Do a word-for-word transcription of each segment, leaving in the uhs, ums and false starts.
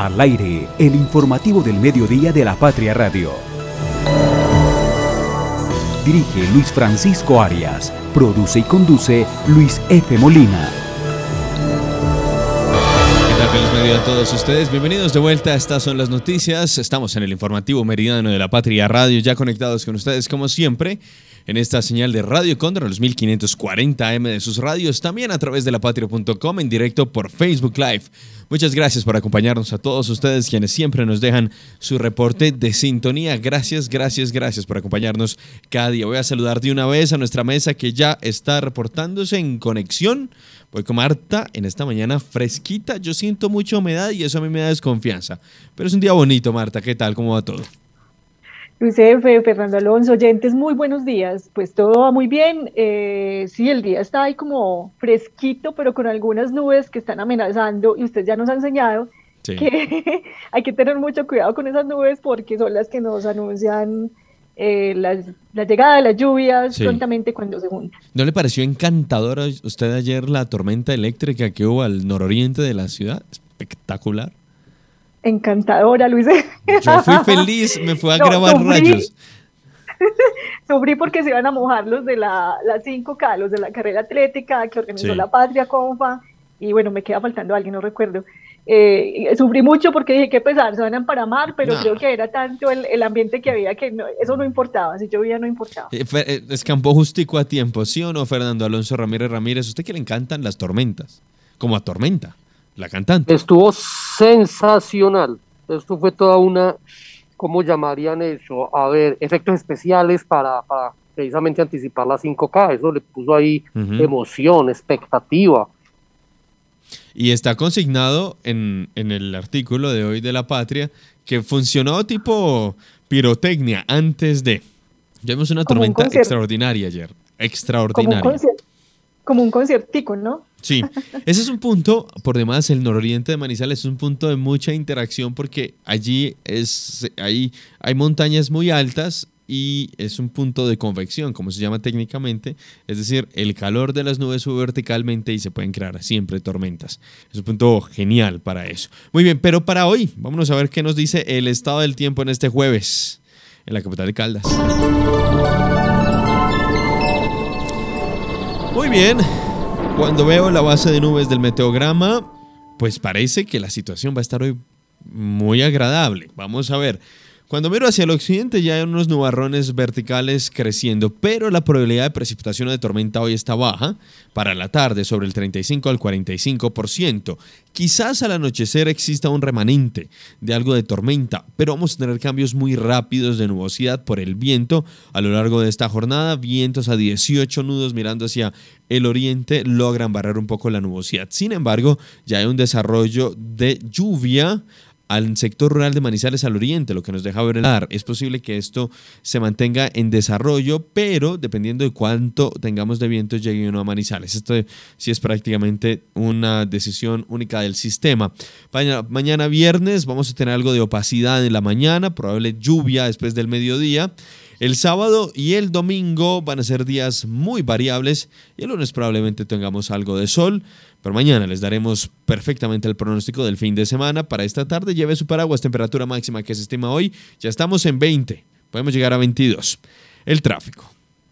Al aire, el informativo del mediodía de la Patria Radio. Dirige Luis Francisco Arias. Produce y conduce Luis F. Molina. ¿Qué tal? Feliz mediodía a todos ustedes. Bienvenidos de vuelta. Estas son las noticias. Estamos en el informativo meridiano de la Patria Radio, ya conectados con ustedes como siempre en esta señal de Radio Cóndor, los mil quinientos cuarenta A M de sus radios, también a través de la patria punto com, en directo por Facebook Live. Muchas gracias por acompañarnos a todos ustedes, quienes siempre nos dejan su reporte de sintonía. Gracias, gracias, gracias por acompañarnos cada día. Voy a saludar de una vez a nuestra mesa que ya está reportándose en conexión. Voy con Marta en esta mañana fresquita. Yo siento mucha humedad y eso a mí me da desconfianza. Pero es un día bonito, Marta. ¿Qué tal? ¿Cómo va todo? Luis F., Fernando Alonso, oyentes, muy buenos días. Pues todo va muy bien. Eh, sí, el día está ahí como fresquito, pero con algunas nubes que están amenazando, y usted ya nos ha enseñado sí. que hay que tener mucho cuidado con esas nubes porque son las que nos anuncian eh, la, la llegada de las lluvias sí. prontamente cuando se juntan. ¿No le pareció encantadora a usted ayer la tormenta eléctrica que hubo al nororiente de la ciudad? Espectacular. Encantadora, Luis. Yo fui feliz, me fui a no, grabar sufrí, rayos. Sufrí porque se iban a mojar los de la, la cinco K, los de la carrera atlética que organizó sí. la Patria Confa, y bueno, me queda faltando alguien, no recuerdo. Eh, sufrí mucho porque dije, qué pesar, se van a emparamar, pero no. creo que era tanto el, el ambiente que había que no, eso no importaba, si llovía no importaba. Eh, eh, escampó justico a tiempo, ¿sí o no, Fernando Alonso Ramírez Ramírez? ¿Usted que le encantan las tormentas? Como a Tormenta, la cantante. Estuvo sensacional. Esto fue toda una, ¿cómo llamarían eso? A ver, efectos especiales para, para precisamente anticipar la cinco K. Eso le puso ahí uh-huh. emoción, expectativa. Y está consignado en, en el artículo de hoy de La Patria que funcionó tipo pirotecnia antes de. Vimos una como tormenta un extraordinaria ayer. Extraordinaria. Como un, concier- como un conciertico, ¿no? Sí, ese es un punto, por demás, el nororiente de Manizales es un punto de mucha interacción porque allí es, hay, hay montañas muy altas y es un punto de convección, como se llama técnicamente, es decir, el calor de las nubes sube verticalmente y se pueden crear siempre tormentas. Es un punto genial para eso. Muy bien, pero para hoy, vámonos a ver qué nos dice el estado del tiempo en este jueves en la capital de Caldas. Muy bien. Cuando veo la base de nubes del meteograma, pues parece que la situación va a estar hoy muy agradable. Vamos a ver. Cuando miro hacia el occidente ya hay unos nubarrones verticales creciendo, pero la probabilidad de precipitación o de tormenta hoy está baja. Para la tarde, sobre el treinta y cinco al cuarenta y cinco por ciento. Quizás al anochecer exista un remanente de algo de tormenta, pero vamos a tener cambios muy rápidos de nubosidad por el viento a lo largo de esta jornada. Vientos a dieciocho nudos mirando hacia el oriente logran barrer un poco la nubosidad. Sin embargo, ya hay un desarrollo de lluvia al sector rural de Manizales al oriente, lo que nos deja ver el radar. Es posible que esto se mantenga en desarrollo, pero dependiendo de cuánto tengamos de viento llegue uno a Manizales. Esto sí es prácticamente una decisión única del sistema. Mañana, mañana viernes vamos a tener algo de opacidad en la mañana, probable lluvia después del mediodía. El sábado y el domingo van a ser días muy variables y el lunes probablemente tengamos algo de sol, pero mañana les daremos perfectamente el pronóstico del fin de semana. Para esta tarde lleve su paraguas, temperatura máxima que se estima hoy, ya estamos en veinte, podemos llegar a veintidós. El tráfico.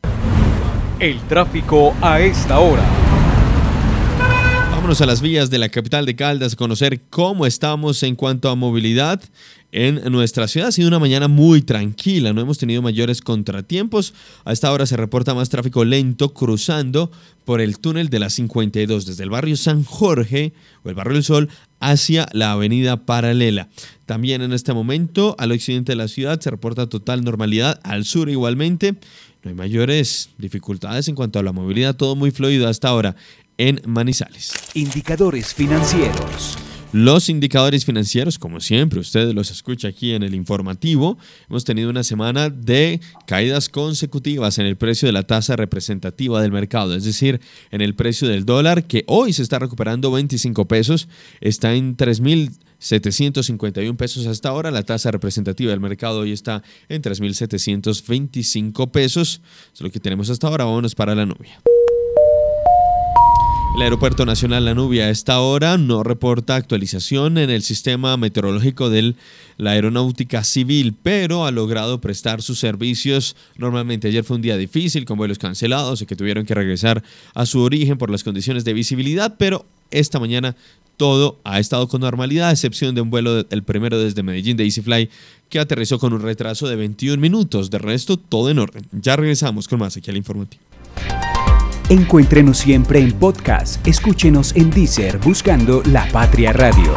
El tráfico a esta hora. Vámonos a las vías de la capital de Caldas a conocer cómo estamos en cuanto a movilidad. En nuestra ciudad ha sido una mañana muy tranquila, no hemos tenido mayores contratiempos. A esta hora se reporta más tráfico lento cruzando por el túnel de la cincuenta y dos desde el barrio San Jorge o el barrio del Sol hacia la avenida Paralela. También en este momento al occidente de la ciudad se reporta total normalidad, al sur igualmente. No hay mayores dificultades en cuanto a la movilidad, todo muy fluido hasta ahora en Manizales. Indicadores financieros. Los indicadores financieros, como siempre, ustedes los escuchan aquí en el informativo. Hemos tenido una semana de caídas consecutivas en el precio de la tasa representativa del mercado, es decir, en el precio del dólar, que hoy se está recuperando veinticinco pesos, está en tres mil setecientos cincuenta y uno pesos hasta ahora. La tasa representativa del mercado hoy está en tres mil setecientos veinticinco pesos. Eso es lo que tenemos hasta ahora. Vámonos para la nube. El Aeropuerto Nacional La Nubia a esta hora no reporta actualización en el sistema meteorológico de la aeronáutica civil, pero ha logrado prestar sus servicios. Normalmente ayer fue un día difícil con vuelos cancelados y que tuvieron que regresar a su origen por las condiciones de visibilidad, pero esta mañana todo ha estado con normalidad, a excepción de un vuelo, el primero desde Medellín de EasyFly, que aterrizó con un retraso de veintiún minutos. De resto, todo en orden. Ya regresamos con más aquí al informativo. Encuéntrenos siempre en podcast. Escúchenos en Deezer buscando La Patria Radio.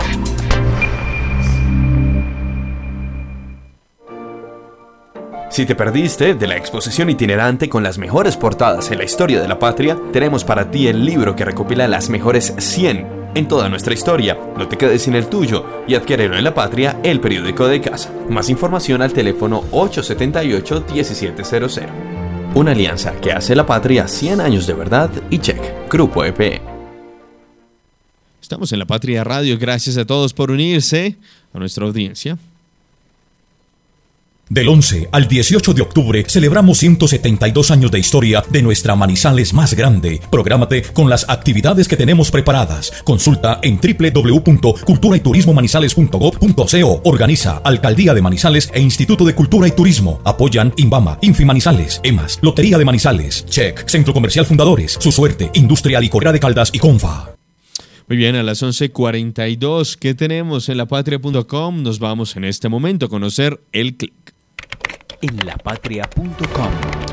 Si te perdiste de la exposición itinerante con las mejores portadas en la historia de la patria, tenemos para ti el libro que recopila las mejores cien en toda nuestra historia. No te quedes sin el tuyo y adquiérelo en La Patria, el periódico de casa. Más información al teléfono ocho siete ocho, uno siete cero cero. Una alianza que hace La Patria cien años de verdad y check. Grupo E P E. Estamos en La Patria Radio. Gracias a todos por unirse a nuestra audiencia. Del once al dieciocho de octubre celebramos ciento setenta y dos años de historia de nuestra Manizales más grande. Prográmate con las actividades que tenemos preparadas. Consulta en doble u doble u doble u punto cultura y turismo manizales punto gob punto co. Organiza Alcaldía de Manizales e Instituto de Cultura y Turismo. Apoyan INVAMA, Infi Manizales, EMAS, Lotería de Manizales, Check, Centro Comercial Fundadores, Su Suerte, Industria Licorera de Caldas y Confa. Muy bien, a las once cuarenta y dos, ¿qué tenemos en la patria punto com? Nos vamos en este momento a conocer el clic. En la patria punto com.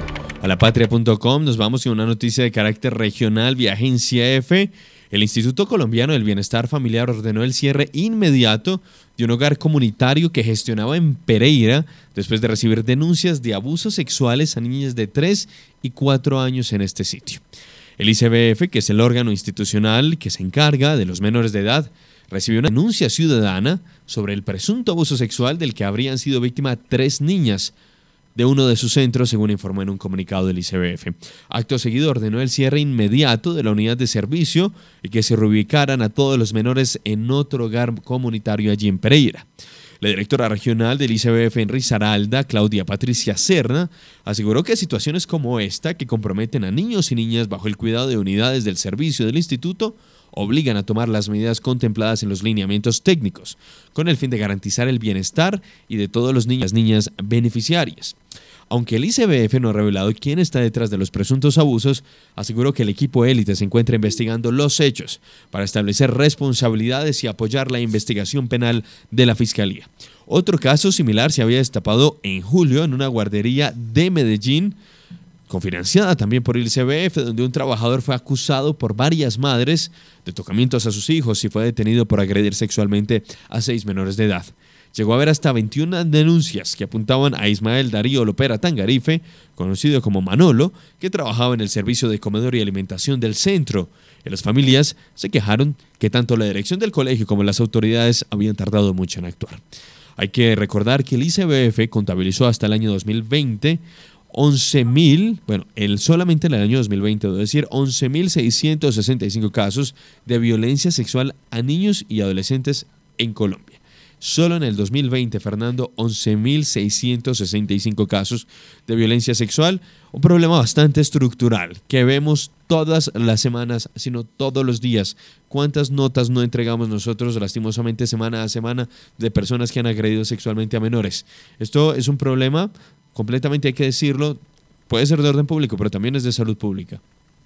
A la patria punto com nos vamos con una noticia de carácter regional vía Agencia F. El Instituto Colombiano del Bienestar Familiar ordenó el cierre inmediato de un hogar comunitario que gestionaba en Pereira después de recibir denuncias de abusos sexuales a niñas de tres y cuatro años en este sitio. El I C B F, que es el órgano institucional que se encarga de los menores de edad, recibió una denuncia ciudadana sobre el presunto abuso sexual del que habrían sido víctimas tres niñas de uno de sus centros, según informó en un comunicado del I C B F. Acto seguido ordenó el cierre inmediato de la unidad de servicio y que se reubicaran a todos los menores en otro hogar comunitario allí en Pereira. La directora regional del I C B F en Risaralda, Claudia Patricia Serna, aseguró que situaciones como esta, que comprometen a niños y niñas bajo el cuidado de unidades del servicio del instituto, obligan a tomar las medidas contempladas en los lineamientos técnicos, con el fin de garantizar el bienestar y de todos los niños y niñas beneficiarias. Aunque el I C B F no ha revelado quién está detrás de los presuntos abusos, aseguró que el equipo élite se encuentra investigando los hechos para establecer responsabilidades y apoyar la investigación penal de la Fiscalía. Otro caso similar se había destapado en julio en una guardería de Medellín, cofinanciada también por el I C B F, donde un trabajador fue acusado por varias madres de tocamientos a sus hijos y fue detenido por agredir sexualmente a seis menores de edad. Llegó a haber hasta veintiuna denuncias que apuntaban a Ismael Darío Lopera Tangarife, conocido como Manolo, que trabajaba en el servicio de comedor y alimentación del centro. Y las familias se quejaron que tanto la dirección del colegio como las autoridades habían tardado mucho en actuar. Hay que recordar que el I C B F contabilizó hasta el año dos mil veinte once mil, bueno, el, solamente en el año dos mil veinte, debo decir, once mil seiscientos sesenta y cinco casos de violencia sexual a niños y adolescentes en Colombia. Solo en el dos mil veinte, Fernando, once mil seiscientos sesenta y cinco casos de violencia sexual, un problema bastante estructural que vemos todas las semanas, sino todos los días. ¿Cuántas notas no entregamos nosotros lastimosamente semana a semana de personas que han agredido sexualmente a menores? Esto es un problema, completamente hay que decirlo, puede ser de orden público, pero también es de salud pública.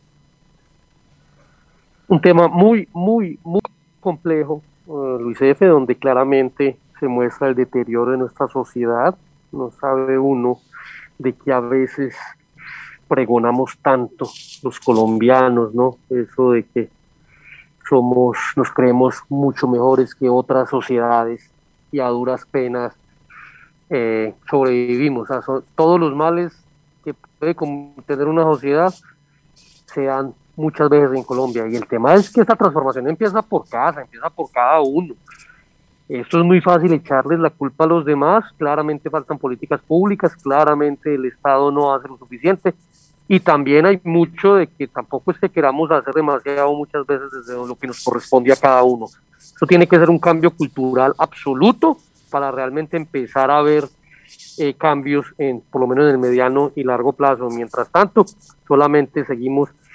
Un tema muy, muy, muy complejo, uh, Luis F., donde claramente se muestra el deterioro de nuestra sociedad. No sabe uno de que a veces pregonamos tanto los colombianos, ¿no? Eso de que somos, nos creemos mucho mejores que otras sociedades y a duras penas eh, sobrevivimos. O sea, son, todos los males que puede tener una sociedad se dan muchas veces en Colombia, y el tema es que esta transformación empieza por casa, empieza por cada uno. Esto es muy fácil echarles la culpa a los demás, claramente faltan políticas públicas, claramente el Estado no hace lo suficiente, y también hay mucho de que tampoco es que queramos hacer demasiado muchas veces desde lo que nos corresponde a cada uno. Eso tiene que ser un cambio cultural absoluto para realmente empezar a ver eh, cambios, en, por lo menos en el mediano y largo plazo. Mientras tanto, solamente seguimos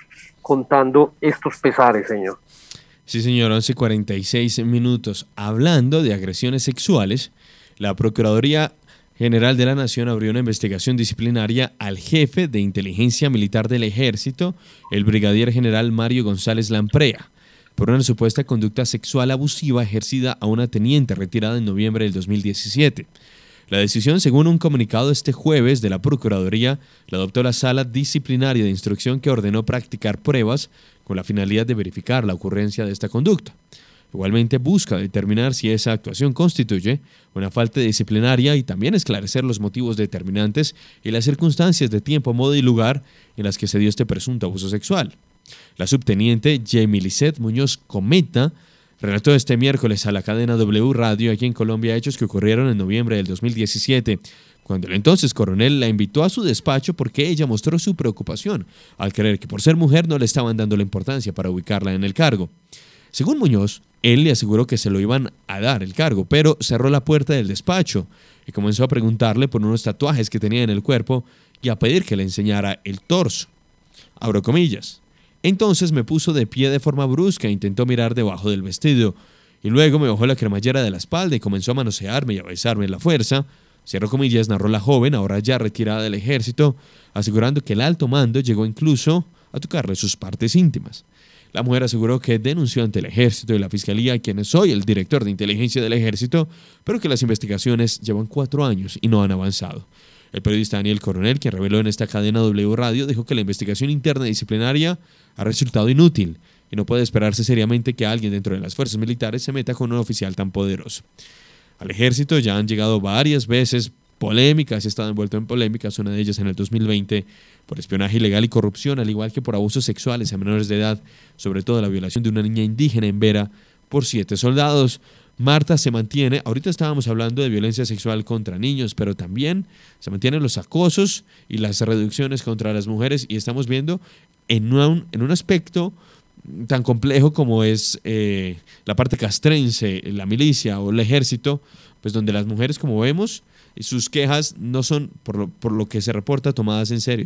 contando estos pesares, señor. Sí, señor, once cuarenta y seis minutos. Hablando de agresiones sexuales, la Procuraduría General de la Nación abrió una investigación disciplinaria al jefe de inteligencia militar del Ejército, el brigadier general Mario González Lamprea, por una supuesta conducta sexual abusiva ejercida a una teniente retirada en noviembre del dos mil diecisiete. La decisión, según un comunicado este jueves de la Procuraduría, la adoptó la Sala Disciplinaria de Instrucción, que ordenó practicar pruebas con la finalidad de verificar la ocurrencia de esta conducta. Igualmente busca determinar si esa actuación constituye una falta disciplinaria y también esclarecer los motivos determinantes y las circunstancias de tiempo, modo y lugar en las que se dio este presunto abuso sexual. La subteniente Jamie Lisette Muñoz Cometa relató este miércoles a la cadena W Radio aquí en Colombia hechos que ocurrieron en noviembre del dos mil diecisiete, cuando el entonces coronel la invitó a su despacho porque ella mostró su preocupación al creer que por ser mujer no le estaban dando la importancia para ubicarla en el cargo. Según Muñoz, él le aseguró que se lo iban a dar el cargo, pero cerró la puerta del despacho y comenzó a preguntarle por unos tatuajes que tenía en el cuerpo y a pedir que le enseñara el torso. Abro comillas. Entonces me puso de pie de forma brusca e intentó mirar debajo del vestido, y luego me bajó la cremallera de la espalda y comenzó a manosearme y a besarme en la fuerza. Cierro comillas, narró la joven, ahora ya retirada del ejército, asegurando que el alto mando llegó incluso a tocarle sus partes íntimas. La mujer aseguró que denunció ante el ejército y la fiscalía, quien soy el director de inteligencia del ejército, pero que las investigaciones llevan cuatro años y no han avanzado. El periodista Daniel Coronel, quien reveló en esta cadena W Radio, dijo que la investigación interna disciplinaria ha resultado inútil y no puede esperarse seriamente que alguien dentro de las fuerzas militares se meta con un oficial tan poderoso. Al ejército ya han llegado varias veces polémicas, ha estado envuelto en polémicas, una de ellas en el dos mil veinte por espionaje ilegal y corrupción, al igual que por abusos sexuales a menores de edad, sobre todo la violación de una niña indígena en Vera por siete soldados. Marta, se mantiene, ahorita estábamos hablando de violencia sexual contra niños, pero también se mantienen los acosos y las reducciones contra las mujeres, y estamos viendo en un, en un aspecto tan complejo como es eh, la parte castrense, la milicia o el ejército, pues donde las mujeres, como vemos, sus quejas no son, por lo, por lo que se reporta, tomadas en serio.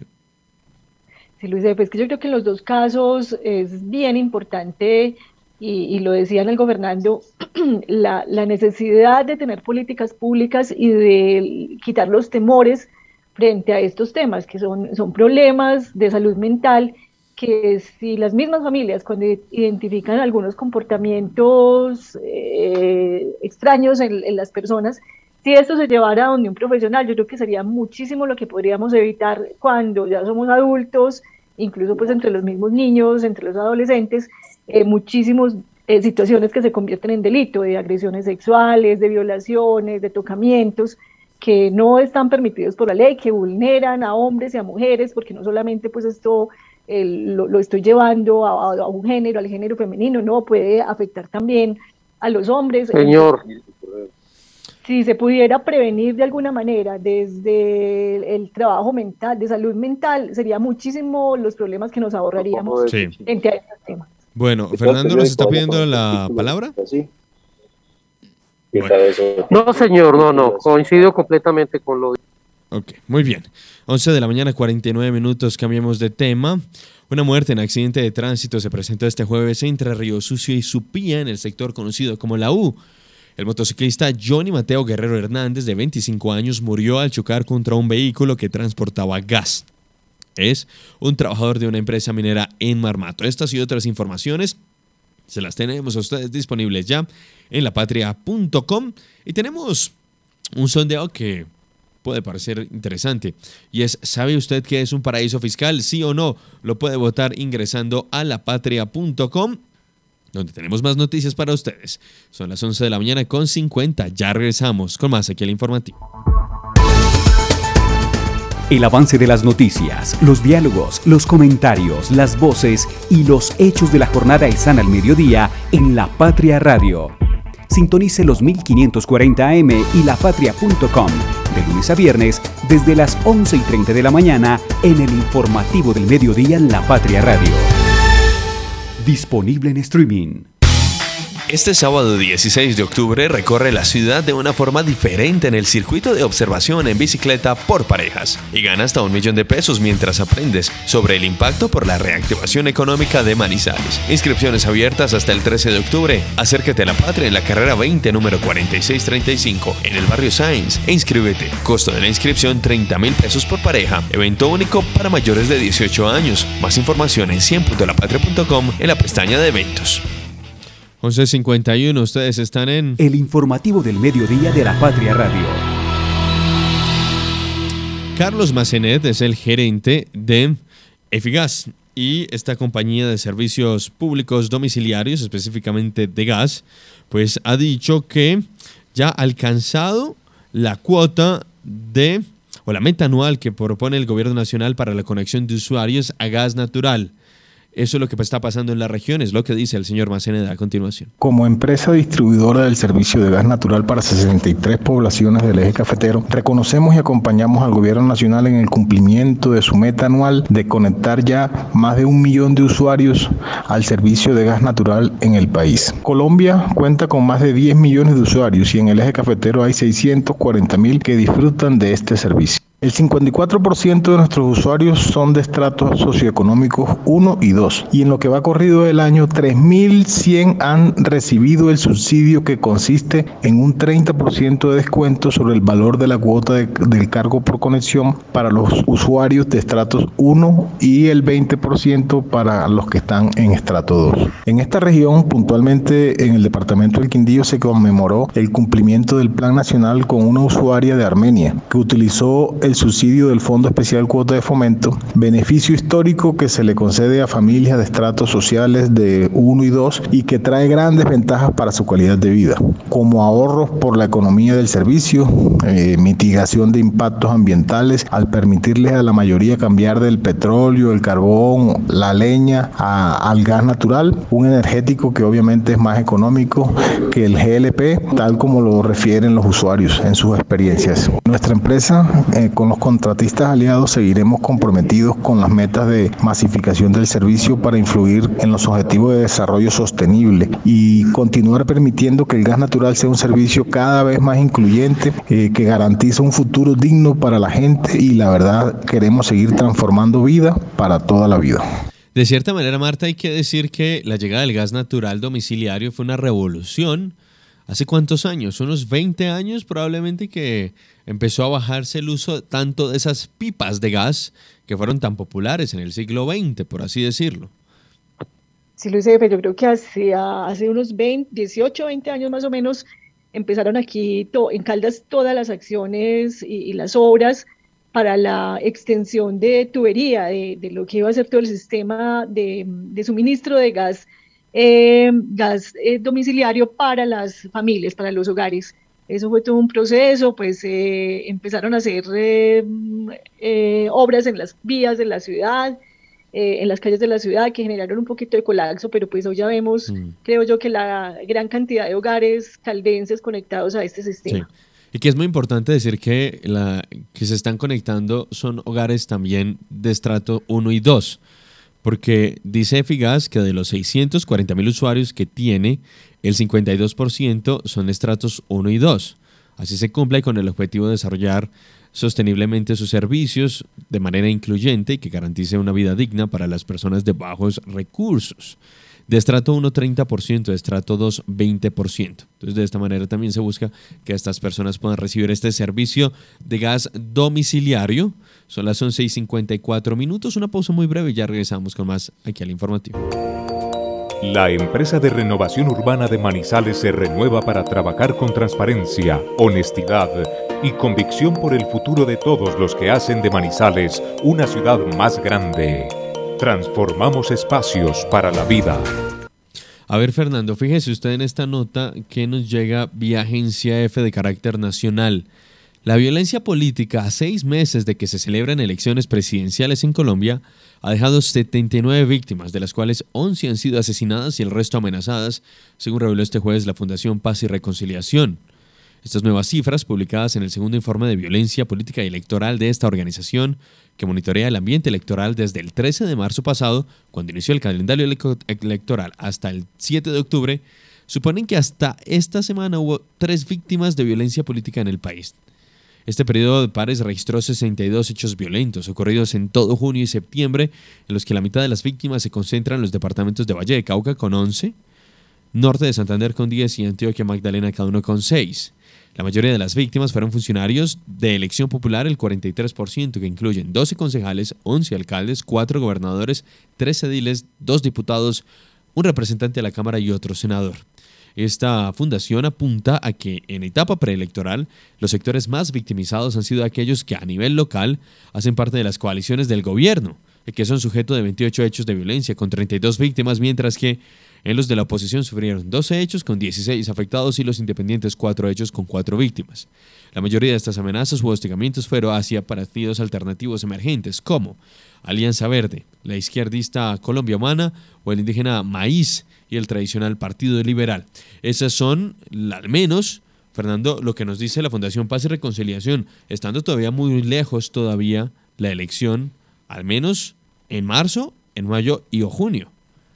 Sí, Luis, pues que yo creo que en los dos casos es bien importante, y, y lo decían el gobernando, la, la necesidad de tener políticas públicas y de quitar los temores frente a estos temas, que son, son problemas de salud mental, que si las mismas familias, cuando identifican algunos comportamientos eh, extraños en, en las personas, si esto se llevara a donde un profesional, yo creo que sería muchísimo lo que podríamos evitar cuando ya somos adultos, incluso pues entre los mismos niños, entre los adolescentes, eh, muchísimas eh, situaciones que se convierten en delito, de agresiones sexuales, de violaciones, de tocamientos, que no están permitidos por la ley, que vulneran a hombres y a mujeres, porque no solamente pues esto eh, lo, lo estoy llevando a, a un género, al género femenino, no, puede afectar también a los hombres. Señor. Si se pudiera prevenir de alguna manera desde el, el trabajo mental, de salud mental, sería muchísimo los problemas que nos ahorraríamos sí. frente a estos temas. Bueno, Fernando nos está pidiendo la palabra. Sí. Bueno. No, señor, no, no, coincido completamente con lo. Ok, muy bien. once de la mañana, cuarenta y nueve minutos, cambiamos de tema. Una muerte en accidente de tránsito se presentó este jueves entre Río Sucio y Supía, en el sector conocido como La U. El motociclista Johnny Mateo Guerrero Hernández, de veinticinco años, murió al chocar contra un vehículo que transportaba gas. Es un trabajador de una empresa minera en Marmato. Estas y otras informaciones se las tenemos a ustedes disponibles ya en la patria punto com, y tenemos un sondeo que puede parecer interesante, y es: ¿sabe usted qué es un paraíso fiscal? ¿Sí o no? Lo puede votar ingresando a la patria punto com, donde tenemos más noticias para ustedes. Son las once de la mañana con cincuenta. Ya regresamos con más aquí al informativo. El avance de las noticias, los diálogos, los comentarios, las voces y los hechos de la jornada están al mediodía en La Patria Radio. Sintonice los mil quinientos cuarenta A M y la patria punto com de lunes a viernes desde las once y treinta de la mañana en el informativo del mediodía en La Patria Radio. Disponible en streaming. Este sábado dieciséis de octubre recorre la ciudad de una forma diferente en el circuito de observación en bicicleta por parejas y gana hasta un millón de pesos mientras aprendes sobre el impacto por la reactivación económica de Manizales. Inscripciones abiertas hasta el trece de octubre. Acércate a La Patria en la carrera veinte, número cuarenta y seis treinta y cinco, en el barrio Sáenz e inscríbete. Costo de la inscripción treinta mil pesos por pareja. Evento único para mayores de dieciocho años. Más información en cien punto la patria punto com en la pestaña de eventos. once cincuenta y uno, ustedes están en El informativo del mediodía de La Patria Radio. Carlos Massenet es el gerente de Efigas y esta compañía de servicios públicos domiciliarios, específicamente de gas, pues ha dicho que ya ha alcanzado la cuota de, o la meta anual que propone el gobierno nacional para la conexión de usuarios a gas natural. Eso es lo que está pasando en la región, es lo que dice el señor Massenet a continuación. Como empresa distribuidora del servicio de gas natural para sesenta y tres poblaciones del eje cafetero, reconocemos y acompañamos al gobierno nacional en el cumplimiento de su meta anual de conectar ya más de un millón de usuarios al servicio de gas natural en el país. Colombia cuenta con más de diez millones de usuarios y en el eje cafetero hay seiscientos cuarenta mil que disfrutan de este servicio. El cincuenta y cuatro por ciento de nuestros usuarios son de estratos socioeconómicos uno y dos, y en lo que va corrido del año, tres mil cien han recibido el subsidio que consiste en un treinta por ciento de descuento sobre el valor de la cuota de, del cargo por conexión para los usuarios de estratos uno y el veinte por ciento para los que están en estrato dos. En esta región, puntualmente en el departamento del Quindío, se conmemoró el cumplimiento del Plan Nacional con una usuaria de Armenia que utilizó el subsidio del Fondo Especial Cuota de Fomento, beneficio histórico que se le concede a familias de estratos sociales de uno y dos y que trae grandes ventajas para su calidad de vida, como ahorros por la economía del servicio, eh, mitigación de impactos ambientales al permitirles a la mayoría cambiar del petróleo, el carbón, la leña a, al gas natural, un energético que obviamente es más económico que el G L P, tal como lo refieren los usuarios en sus experiencias. Nuestra empresa, eh, con los contratistas aliados, seguiremos comprometidos con las metas de masificación del servicio para influir en los objetivos de desarrollo sostenible y continuar permitiendo que el gas natural sea un servicio cada vez más incluyente, eh, que garantiza un futuro digno para la gente, y la verdad queremos seguir transformando vida para toda la vida. De cierta manera, Marta, hay que decir que la llegada del gas natural domiciliario fue una revolución. ¿Hace cuántos años? Unos veinte años probablemente, que empezó a bajarse el uso tanto de esas pipas de gas que fueron tan populares en el siglo veinte, por así decirlo. Sí, Luis Efe, yo creo que hace, hace unos veinte, dieciocho, veinte años más o menos empezaron aquí to, en Caldas todas las acciones y, y las obras para la extensión de tubería, de, de lo que iba a ser todo el sistema de, de suministro de gas Eh, gas eh, domiciliario para las familias, para los hogares. Eso fue todo un proceso, pues eh, empezaron a hacer eh, eh, obras en las vías de la ciudad, eh, en las calles de la ciudad, que generaron un poquito de colapso, pero pues hoy ya vemos, mm. creo yo, que la gran cantidad de hogares caldenses conectados a este sistema. Sí. Y que es muy importante decir que, la, que se están conectando son hogares también de estrato uno y dos. Porque dice Efigas que de los seiscientos cuarenta mil usuarios que tiene, el cincuenta y dos por ciento son estratos uno y dos. Así se cumple con el objetivo de desarrollar sosteniblemente sus servicios de manera incluyente y que garantice una vida digna para las personas de bajos recursos. De estrato uno, treinta por ciento, de estrato dos, veinte por ciento. Entonces, de esta manera también se busca que estas personas puedan recibir este servicio de gas domiciliario. Son las once y cincuenta y cuatro minutos. Una pausa muy breve y ya regresamos con más aquí al informativo. La empresa de renovación urbana de Manizales se renueva para trabajar con transparencia, honestidad y convicción por el futuro de todos los que hacen de Manizales una ciudad más grande. Transformamos espacios para la vida. A ver, Fernando, fíjese usted en esta nota que nos llega vía Agencia F de carácter nacional. La violencia política a seis meses de que se celebran elecciones presidenciales en Colombia ha dejado setenta y nueve víctimas, de las cuales once han sido asesinadas y el resto amenazadas, según reveló este jueves la Fundación Paz y Reconciliación. Estas nuevas cifras, publicadas en el segundo informe de violencia política y electoral de esta organización, que monitorea el ambiente electoral desde el trece de marzo pasado, cuando inició el calendario electoral, hasta el siete de octubre, suponen que hasta esta semana hubo tres víctimas de violencia política en el país. Este periodo de pares registró sesenta y dos hechos violentos ocurridos en todo junio y septiembre, en los que la mitad de las víctimas se concentran en los departamentos de Valle de Cauca con once, Norte de Santander con diez y Antioquia Magdalena cada uno con seis. La mayoría de las víctimas fueron funcionarios de elección popular, el cuarenta y tres por ciento, que incluyen doce concejales, once alcaldes, cuatro gobernadores, tres ediles, dos diputados, un representante de la Cámara y otro senador. Esta fundación apunta a que en etapa preelectoral los sectores más victimizados han sido aquellos que a nivel local hacen parte de las coaliciones del gobierno, que son sujeto de veintiocho hechos de violencia con treinta y dos víctimas, mientras que en los de la oposición sufrieron doce hechos con dieciséis afectados y los independientes cuatro hechos con cuatro víctimas. La mayoría de estas amenazas u hostigamientos fueron hacia partidos alternativos emergentes como Alianza Verde, la izquierdista Colombia Humana o el indígena Maíz y el tradicional Partido Liberal. Esas son, al menos, Fernando, lo que nos dice la Fundación Paz y Reconciliación, estando todavía muy lejos todavía la elección, al menos en marzo, en mayo y o junio.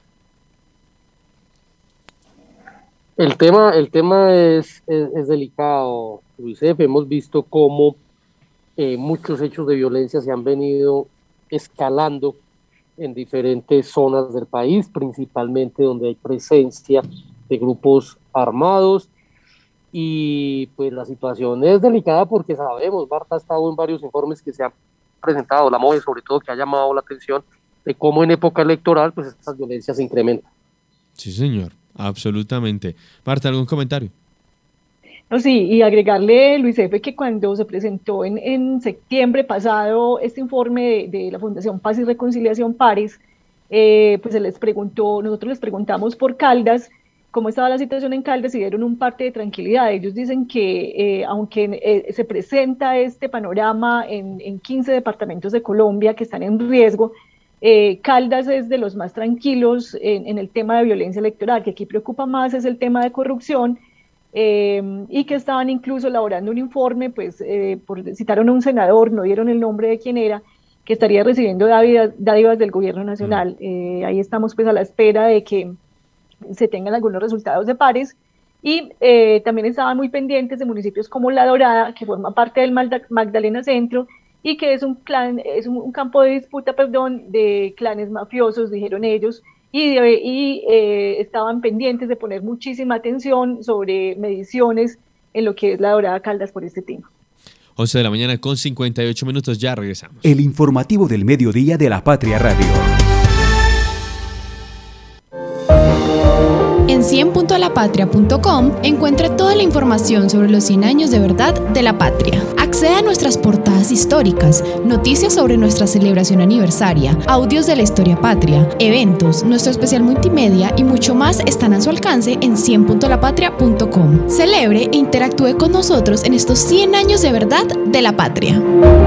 El tema, el tema es, es, es delicado, Luis F. Hemos visto cómo eh, muchos hechos de violencia se han venido escalando en diferentes zonas del país, principalmente donde hay presencia de grupos armados, y pues la situación es delicada porque sabemos, Marta ha estado en varios informes que se han presentado, la MOVE sobre todo, que ha llamado la atención de cómo en época electoral pues estas violencias se incrementan. Sí, señor, absolutamente. Marta, ¿algún comentario? No, sí, y agregarle, Luis F., que cuando se presentó en, en septiembre pasado este informe de, de la Fundación Paz y Reconciliación Pares, eh, pues se les preguntó, nosotros les preguntamos por Caldas, cómo estaba la situación en Caldas y dieron un parte de tranquilidad. Ellos dicen que eh, aunque eh, se presenta este panorama en, en quince departamentos de Colombia que están en riesgo, eh, Caldas es de los más tranquilos en, en el tema de violencia electoral, que aquí preocupa más es el tema de corrupción, Eh, y que estaban incluso elaborando un informe, pues eh, por, citaron a un senador, no dieron el nombre de quién era, que estaría recibiendo dádivas, dádivas del gobierno nacional. Eh, ahí estamos pues a la espera de que se tengan algunos resultados de pares, y eh, también estaban muy pendientes de municipios como La Dorada, que forma parte del Magdalena Centro, y que es un clan, es un, un campo de disputa, perdón, de clanes mafiosos, dijeron ellos, y, y eh, estaban pendientes de poner muchísima atención sobre mediciones en lo que es La Dorada Caldas por este tema. once de la mañana con cincuenta y ocho minutos, ya regresamos. El informativo del mediodía de la Patria Radio. En cien punto la patria punto com encuentra toda la información sobre los cien años de verdad de la patria. Acceda a nuestras portadas históricas, noticias sobre nuestra celebración aniversaria, audios de la historia patria, eventos, nuestro especial multimedia y mucho más están a su alcance en cien punto la patria punto com. Celebre e interactúe con nosotros en estos cien años de verdad de la patria.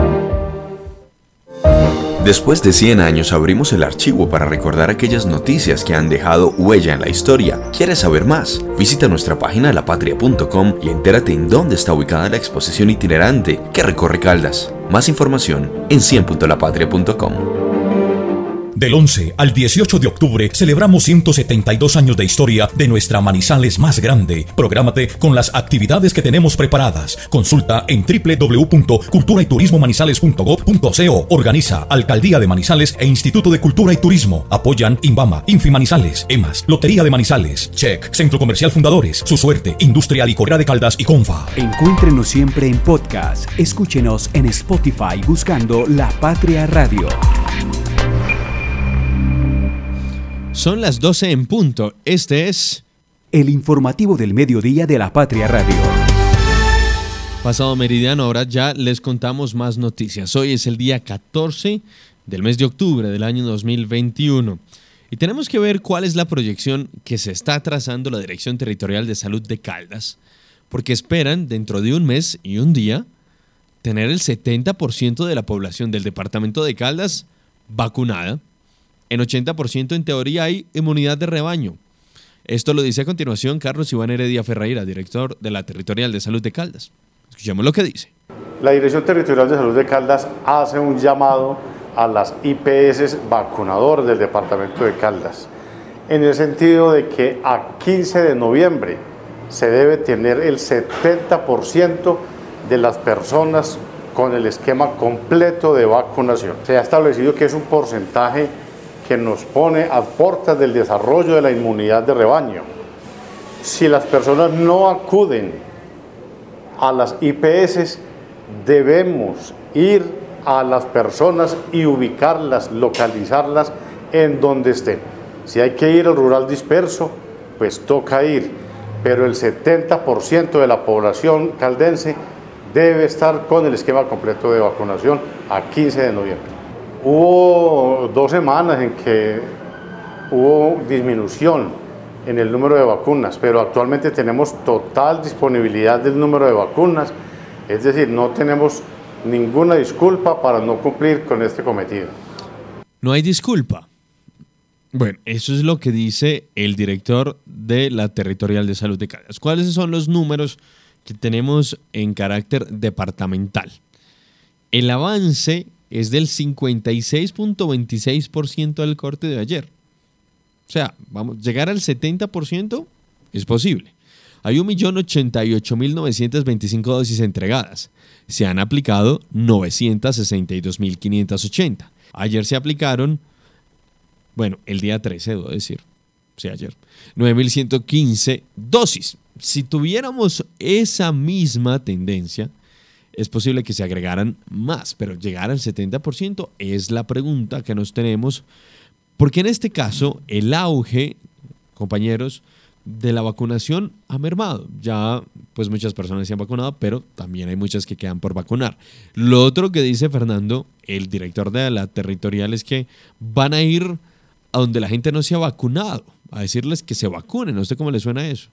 Después de cien años abrimos el archivo para recordar aquellas noticias que han dejado huella en la historia. ¿Quieres saber más? Visita nuestra página la patria punto com y entérate en dónde está ubicada la exposición itinerante que recorre Caldas. Más información en cien punto la patria punto com. Del once al dieciocho de octubre celebramos ciento setenta y dos años de historia de nuestra Manizales más grande. Prográmate con las actividades que tenemos preparadas. Consulta en doble u doble u doble u punto cultura y turismo manizales punto gob punto co. Organiza Alcaldía de Manizales e Instituto de Cultura y Turismo. Apoyan INVAMA, Infi Manizales, EMAS, Lotería de Manizales, Check, Centro Comercial Fundadores, Su Suerte, Industrial y Correa de Caldas y Confa. Encuéntrenos siempre en podcast. Escúchenos en Spotify buscando La Patria Radio. Son las doce en punto. Este es el informativo del mediodía de la Patria Radio. Pasado meridiano, ahora ya les contamos más noticias. Hoy es el día catorce del mes de octubre del año dos mil veintiuno. Y tenemos que ver cuál es la proyección que se está trazando la Dirección Territorial de Salud de Caldas. Porque esperan, dentro de un mes y un día, tener el setenta por ciento de la población del departamento de Caldas vacunada. En ochenta por ciento en teoría hay inmunidad de rebaño. Esto lo dice a continuación Carlos Iván Heredia Ferreira, director de la Territorial de Salud de Caldas. Escuchemos lo que dice. La Dirección Territorial de Salud de Caldas hace un llamado a las I P S vacunadoras del departamento de Caldas. en el sentido de que a quince de noviembre se debe tener el setenta por ciento de las personas con el esquema completo de vacunación. Se ha establecido que es un porcentaje que nos pone a puertas del desarrollo de la inmunidad de rebaño. Si las personas no acuden a las I P S, debemos ir a las personas y ubicarlas, localizarlas en donde estén. Si hay que ir al rural disperso, pues toca ir, pero el setenta por ciento de la población caldense debe estar con el esquema completo de vacunación a quince de noviembre. Hubo dos semanas en que hubo disminución en el número de vacunas, pero actualmente tenemos total disponibilidad del número de vacunas, es decir, no tenemos ninguna disculpa para no cumplir con este cometido. No hay disculpa. Bueno, eso es lo que dice el director de la Territorial de Salud de Caldas. ¿Cuáles son los números que tenemos en carácter departamental? El avance es del cincuenta y seis punto veintiséis por ciento del corte de ayer. O sea, vamos, llegar al setenta por ciento es posible. Hay un millón ochenta y ocho mil novecientas veinticinco dosis entregadas. Se han aplicado novecientas sesenta y dos mil quinientas ochenta. Ayer se aplicaron, bueno, el día trece, debo decir, sí, ayer, nueve mil ciento quince dosis. Si tuviéramos esa misma tendencia, es posible que se agregaran más, pero llegar al setenta por ciento es la pregunta que nos tenemos, porque en este caso el auge, compañeros, de la vacunación ha mermado. Ya pues muchas personas se han vacunado, pero también hay muchas que quedan por vacunar. Lo otro que dice Fernando, el director de la Territorial, es que van a ir a donde la gente no se ha vacunado, a decirles que se vacunen. No sé cómo les suena eso.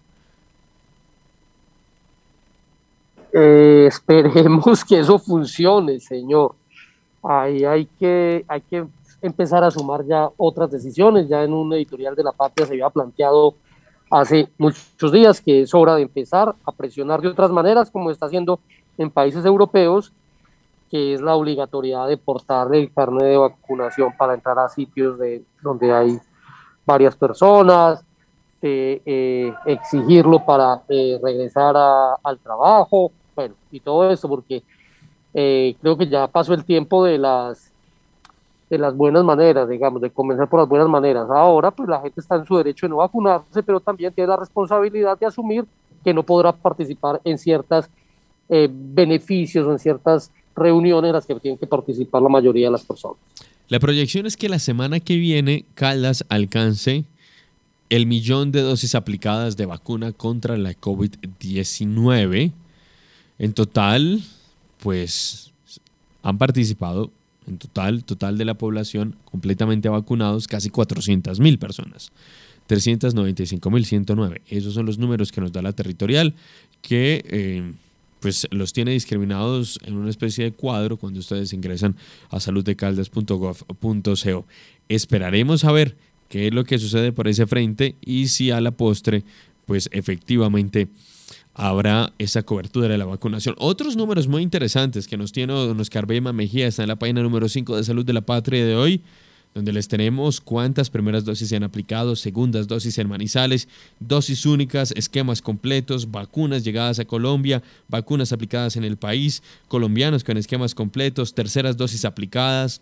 Eh, esperemos que eso funcione, señor. Ahí hay que, hay que empezar a sumar ya otras decisiones. Ya en un editorial de La Patria se había planteado hace muchos días que es hora de empezar a presionar de otras maneras, como está haciendo en países europeos, que es la obligatoriedad de portar el carnet de vacunación para entrar a sitios de, donde hay varias personas, eh, eh, exigirlo para eh, regresar a, al trabajo, bueno, y todo eso, porque eh, creo que ya pasó el tiempo de las de las buenas maneras, digamos, de comenzar por las buenas maneras. Ahora, pues la gente está en su derecho de no vacunarse, pero también tiene la responsabilidad de asumir que no podrá participar en ciertos eh, beneficios o en ciertas reuniones en las que tienen que participar la mayoría de las personas. La proyección es que la semana que viene Caldas alcance el millón de dosis aplicadas de vacuna contra la COVID diecinueve. En total, pues han participado en total, total de la población completamente vacunados, casi cuatrocientas mil personas, trescientas noventa y cinco mil ciento nueve. Esos son los números que nos da la Territorial, que eh, pues los tiene discriminados en una especie de cuadro cuando ustedes ingresan a salud de caldas punto gov punto co. Esperaremos a ver qué es lo que sucede por ese frente y si a la postre, pues efectivamente habrá esa cobertura de la vacunación. Otros números muy interesantes que nos tiene don Oscar Bema Mejía está en la página número cinco de Salud de la Patria de hoy, donde les tenemos cuántas primeras dosis se han aplicado, segundas dosis en Manizales, dosis únicas, esquemas completos, vacunas llegadas a Colombia, vacunas aplicadas en el país, colombianos con esquemas completos, terceras dosis aplicadas,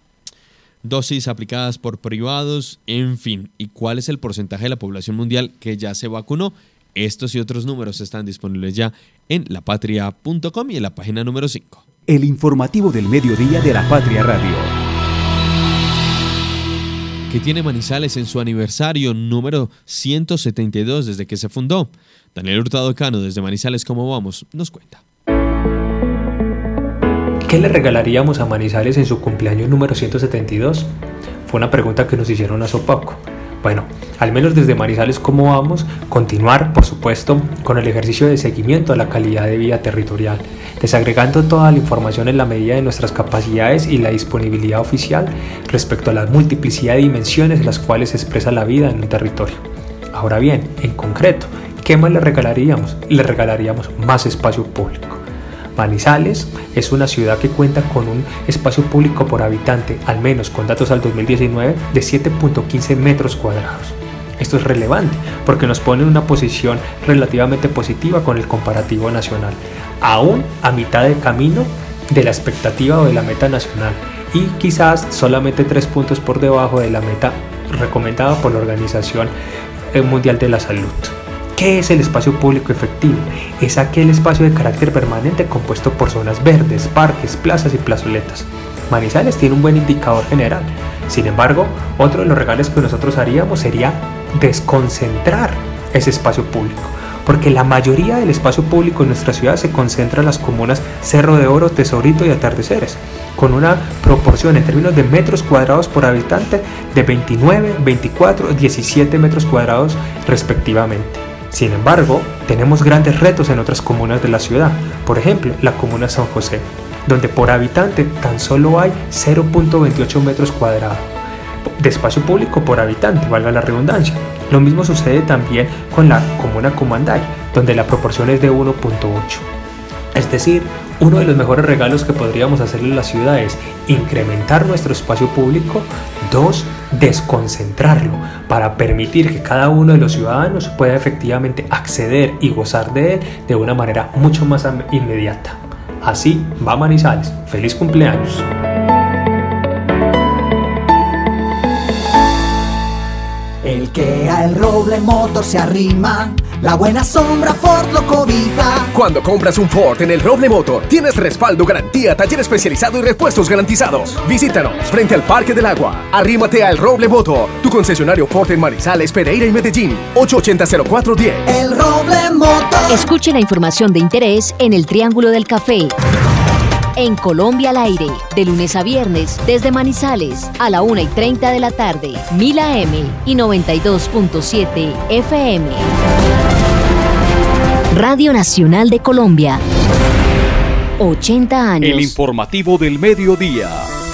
dosis aplicadas por privados, en fin, y cuál es el porcentaje de la población mundial que ya se vacunó. Estos y otros números están disponibles ya en la patria punto com y en la página número cinco. El informativo del mediodía de La Patria Radio. Que tiene Manizales en su aniversario número ciento setenta y dos desde que se fundó. Daniel Hurtado Cano desde Manizales, ¿cómo vamos?, nos cuenta. ¿Qué le regalaríamos a Manizales en su cumpleaños número ciento setenta y dos? Fue una pregunta que nos hicieron hace poco. Bueno, al menos desde Manizales, ¿cómo vamos? Continuar, por supuesto, con el ejercicio de seguimiento a la calidad de vida territorial, desagregando toda la información en la medida de nuestras capacidades y la disponibilidad oficial respecto a la multiplicidad de dimensiones en las cuales se expresa la vida en un territorio. Ahora bien, en concreto, ¿qué más le regalaríamos? Le regalaríamos más espacio público. Manizales es una ciudad que cuenta con un espacio público por habitante, al menos con datos al dos mil diecinueve, de siete punto quince metros cuadrados. Esto es relevante porque nos pone en una posición relativamente positiva con el comparativo nacional, aún a mitad de camino de la expectativa o de la meta nacional y quizás solamente tres puntos por debajo de la meta recomendada por la Organización Mundial de la Salud. ¿Qué es el espacio público efectivo? Es aquel espacio de carácter permanente compuesto por zonas verdes, parques, plazas y plazoletas. Manizales tiene un buen indicador general. Sin embargo, otro de los regales que nosotros haríamos sería desconcentrar ese espacio público, porque la mayoría del espacio público en nuestra ciudad se concentra en las comunas Cerro de Oro, Tesorito y Atardeceres, con una proporción en términos de metros cuadrados por habitante de veintinueve, veinticuatro, diecisiete metros cuadrados respectivamente. Sin embargo, tenemos grandes retos en otras comunas de la ciudad, por ejemplo, la comuna San José, donde por habitante tan solo hay cero punto veintiocho metros cuadrados de espacio público por habitante, valga la redundancia. Lo mismo sucede también con la comuna Comanday, donde la proporción es de uno punto ocho. Es decir, uno de los mejores regalos que podríamos hacerle a la ciudad es incrementar nuestro espacio público. Dos, desconcentrarlo para permitir que cada uno de los ciudadanos pueda efectivamente acceder y gozar de él de una manera mucho más inmediata. Así va Manizales. ¡Feliz cumpleaños! El que al Roble Motor se arrima, la buena sombra Ford lo cobija. Cuando compras un Ford en el Roble Motor, tienes respaldo, garantía, taller especializado y repuestos garantizados. Visítanos frente al Parque del Agua. Arrímate al Roble Motor, tu concesionario Ford en Manizales, Pereira y Medellín. ocho ocho cero cero cuatro uno cero. El Roble Motor. Escuche la información de interés en el Triángulo del Café. En Colombia al aire, de lunes a viernes, desde Manizales, a la una y treinta de la tarde, mil A M y noventa y dos punto siete F M. Radio Nacional de Colombia. ochenta años. El informativo del mediodía.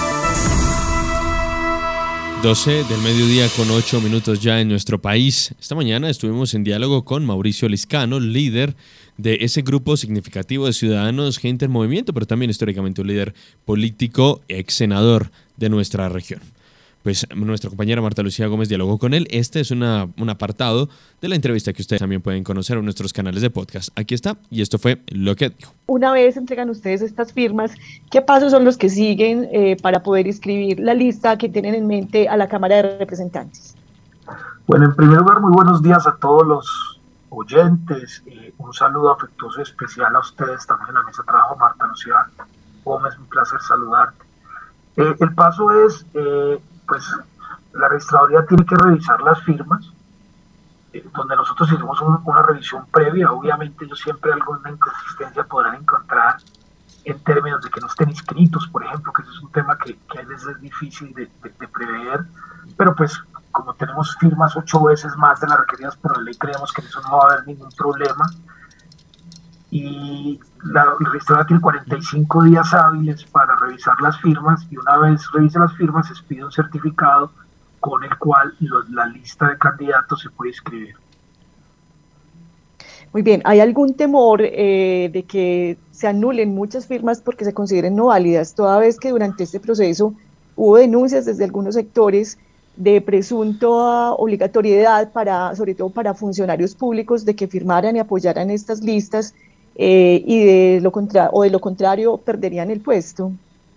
doce del mediodía con ocho minutos ya en nuestro país. Esta mañana estuvimos en diálogo con Mauricio Liscano, líder de ese grupo significativo de ciudadanos Gente en Movimiento, pero también históricamente un líder político, ex senador de nuestra región. Pues nuestra compañera Marta Lucía Gómez dialogó con él. Este es una, un apartado de la entrevista que ustedes también pueden conocer en nuestros canales de podcast. Aquí está, y esto fue lo que dijo. Una vez entregan ustedes estas firmas, ¿qué pasos son los que siguen eh, para poder inscribir la lista que tienen en mente a la Cámara de Representantes? Bueno, en primer lugar, muy buenos días a todos los oyentes. Eh, un saludo afectuoso y especial a ustedes también en la mesa de trabajo. Marta Lucía Gómez, un placer saludarte. Eh, el paso es... Eh, pues la registraduría tiene que revisar las firmas, eh, donde nosotros hicimos un, una revisión previa. Obviamente ellos siempre alguna inconsistencia podrán encontrar en términos de que no estén inscritos, por ejemplo, que ese es un tema que, que a veces es difícil de, de, de prever, pero pues como tenemos firmas ocho veces más de las requeridas por la ley, creemos que en eso no va a haber ningún problema. Y la registraduría tiene cuarenta y cinco días hábiles para revisar las firmas, y una vez revise las firmas se expide un certificado con el cual los, la lista de candidatos se puede inscribir. Muy bien, ¿hay algún temor eh, de que se anulen muchas firmas porque se consideren no válidas, toda vez que durante este proceso hubo denuncias desde algunos sectores de presunta obligatoriedad, para, sobre todo para funcionarios públicos, de que firmaran y apoyaran estas listas? Eh, y de lo contra- o de lo contrario perderían el puesto?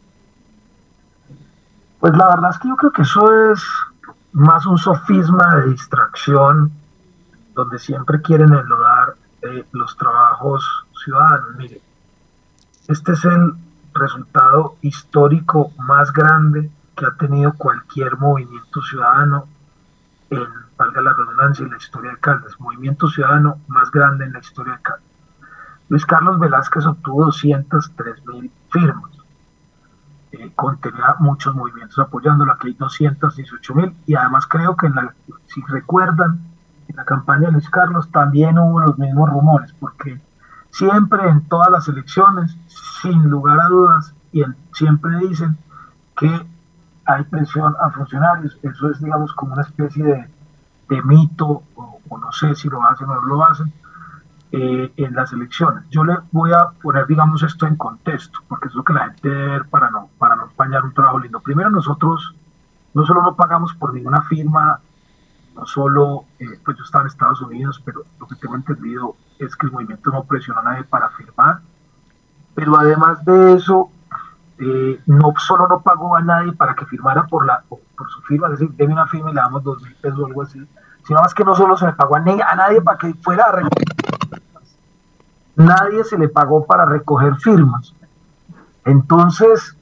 Pues la verdad es que yo creo que eso es más un sofisma de distracción, donde siempre quieren enlodar eh, los trabajos ciudadanos. Mire, este es el resultado histórico más grande que ha tenido cualquier movimiento ciudadano en, valga la redundancia, en la historia de Caldas. Movimiento ciudadano más grande en la historia de Caldas. Luis Carlos Velázquez obtuvo doscientas tres mil firmas, eh, contenía muchos movimientos apoyándolo. Aquí hay doscientas dieciocho mil, y además creo que en la, si recuerdan, en la campaña de Luis Carlos también hubo los mismos rumores, porque siempre en todas las elecciones, sin lugar a dudas, y en, siempre dicen que hay presión a funcionarios. Eso es, digamos, como una especie de, de mito, o, o no sé si lo hacen o no lo hacen, Eh, en las elecciones. Yo le voy a poner, digamos, esto en contexto, porque es lo que la gente debe ver para no, para no empañar un trabajo lindo. Primero, nosotros no solo no pagamos por ninguna firma no solo, eh, pues yo estaba en Estados Unidos, pero lo que tengo entendido es que el movimiento no presionó a nadie para firmar, pero además de eso, eh, no solo no pagó a nadie para que firmara por, la, por, por su firma, es decir, deme una firma y le damos dos mil pesos o algo así, sino más que no solo se le pagó a, a nadie para que fuera a recoger firmas, nadie se le pagó para recoger firmas. Entonces,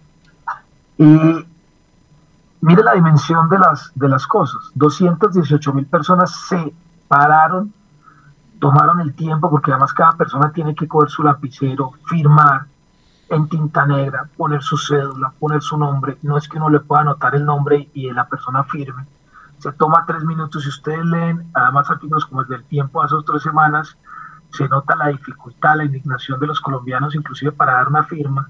eh, mire la dimensión de las, de las cosas, doscientas dieciocho mil personas se pararon, tomaron el tiempo, porque además cada persona tiene que coger su lapicero, firmar en tinta negra, poner su cédula, poner su nombre, no es que uno le pueda anotar el nombre y la persona firme. Se toma tres minutos. Si ustedes leen, además artículos como el del Tiempo hace dos tres semanas, se nota la dificultad, la indignación de los colombianos, inclusive para dar una firma.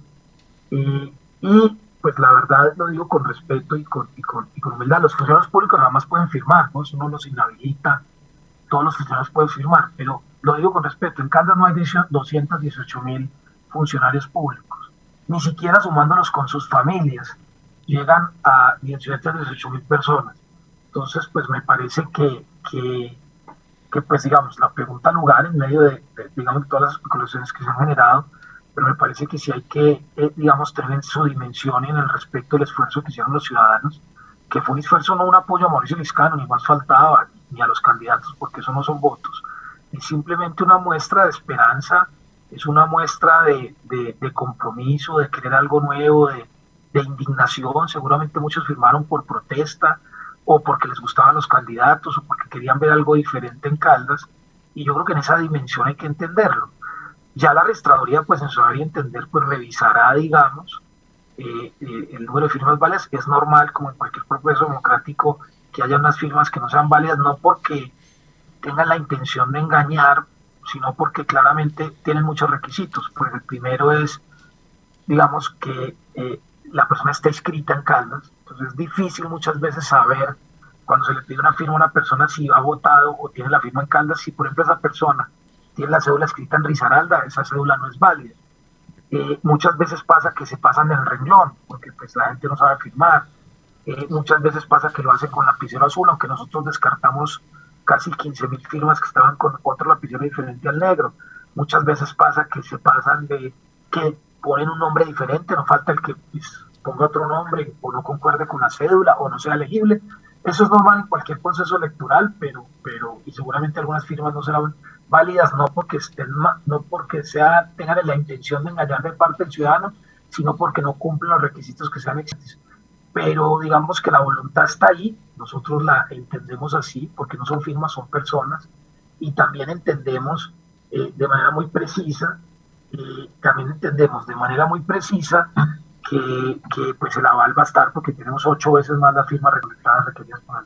Eh, y pues la verdad lo digo con respeto y con, y con, y con humildad. Los funcionarios públicos nada más pueden firmar, ¿no? Eso uno los inhabilita, todos los funcionarios pueden firmar, pero lo digo con respeto. En Caldas no hay doscientos dieciocho mil funcionarios públicos, ni siquiera sumándolos con sus familias, llegan a doscientas dieciocho mil personas. Entonces, pues me parece que, que, que, pues digamos, la pregunta al lugar en medio de, de, digamos, todas las especulaciones que se han generado, pero me parece que sí hay que, eh, digamos, tener en su dimensión y en el respecto el esfuerzo que hicieron los ciudadanos, que fue un esfuerzo, no un apoyo a Mauricio Liscano, ni más faltaba, ni a los candidatos, porque eso no son votos, es simplemente una muestra de esperanza, es una muestra de, de, de compromiso, de querer algo nuevo, de, de indignación. Seguramente muchos firmaron por protesta, o porque les gustaban los candidatos, o porque querían ver algo diferente en Caldas, y yo creo que en esa dimensión hay que entenderlo. Ya la registraduría, pues en su área entender, pues revisará, digamos, eh, eh, el número de firmas válidas. Es normal, como en cualquier proceso democrático, que haya unas firmas que no sean válidas, no porque tengan la intención de engañar, sino porque claramente tienen muchos requisitos. Pues el primero es, digamos, que eh, la persona está inscrita en Caldas. Entonces es difícil muchas veces saber, cuando se le pide una firma a una persona, si ha votado o tiene la firma en Caldas. Si por ejemplo esa persona tiene la cédula escrita en Risaralda, esa cédula no es válida. Eh, muchas veces pasa que se pasan del renglón, porque pues la gente no sabe firmar. Eh, muchas veces pasa que lo hacen con lapicero azul, aunque nosotros descartamos casi quince mil firmas que estaban con otro lapicero diferente al negro. Muchas veces pasa que se pasan de que ponen un nombre diferente, no falta el que pues, ponga otro nombre o no concuerde con la cédula o no sea legible. Eso es normal en cualquier proceso electoral, pero, pero y seguramente algunas firmas no serán válidas, no porque estén no porque sea tengan la intención de engañar de parte del ciudadano, sino porque no cumplen los requisitos que sean exigidos. Pero digamos que la voluntad está ahí, nosotros la entendemos así, porque no son firmas, son personas, y también entendemos eh, de manera muy precisa, eh, también entendemos de manera muy precisa que, que pues el aval va a estar, porque tenemos ocho veces más las firmas recolectadas requeridas por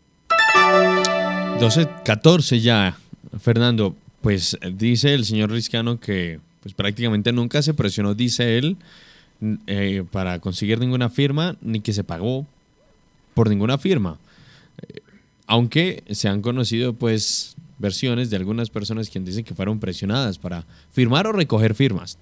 el doce catorce ya, Fernando. Pues dice el señor Liscano que pues prácticamente nunca se presionó, dice él, eh, para conseguir ninguna firma, ni que se pagó por ninguna firma. Eh, aunque se han conocido pues versiones de algunas personas quien dicen que fueron presionadas para firmar o recoger firmas.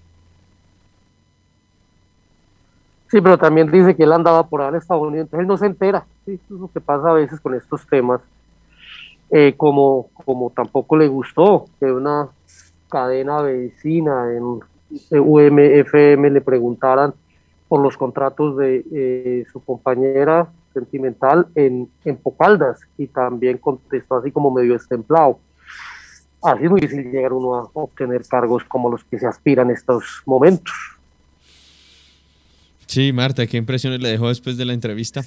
Sí, pero también dice que él andaba por ahí en Estados Unidos, entonces él no se entera. Sí, eso es lo que pasa a veces con estos temas. Eh, como, como tampoco le gustó que una cadena vecina en U M F M le preguntaran por los contratos de eh, su compañera sentimental en, en Pocaldas, y también contestó así como medio estemplado. Así es muy difícil llegar uno a obtener cargos como los que se aspiran en estos momentos. Sí, Marta, ¿qué impresiones le dejó después de la entrevista?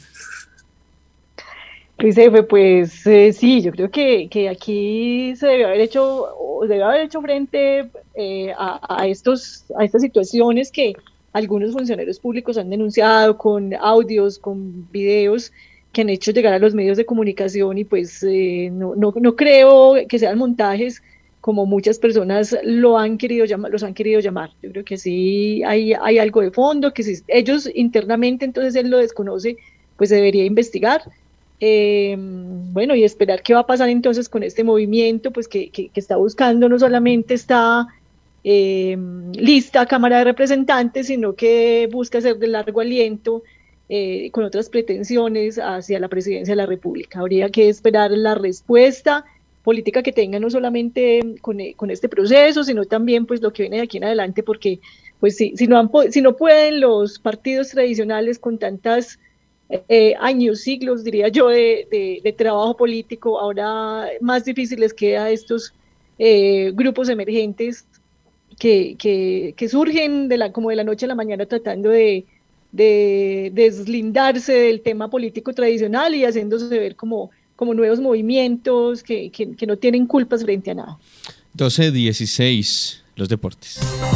Luis F., pues eh, sí, yo creo que, que aquí se debe haber hecho, o se debe haber hecho frente eh, a, a, estos, a estas situaciones que algunos funcionarios públicos han denunciado con audios, con videos que han hecho llegar a los medios de comunicación, y pues eh, no, no, no creo que sean montajes como muchas personas lo han querido llamar, los han querido llamar. Yo creo que sí hay, hay algo de fondo, que si ellos internamente entonces él lo desconoce, pues se debería investigar. Eh, bueno, y esperar qué va a pasar entonces con este movimiento, pues que, que, que está buscando, no solamente está eh, lista Cámara de Representantes, sino que busca ser de largo aliento eh, con otras pretensiones hacia la presidencia de la República. Habría que esperar la respuesta política que tenga, no solamente con, con este proceso, sino también pues lo que viene de aquí en adelante, porque pues si, si, no, han, si no pueden los partidos tradicionales con tantas eh, años, siglos, diría yo, de, de, de trabajo político, ahora más difícil les queda a estos eh, grupos emergentes que, que, que surgen de la, como de la noche a la mañana tratando de, de deslindarse del tema político tradicional y haciéndose ver como como nuevos movimientos que, que, que no tienen culpas frente a nada. doce dieciséis, los deportes.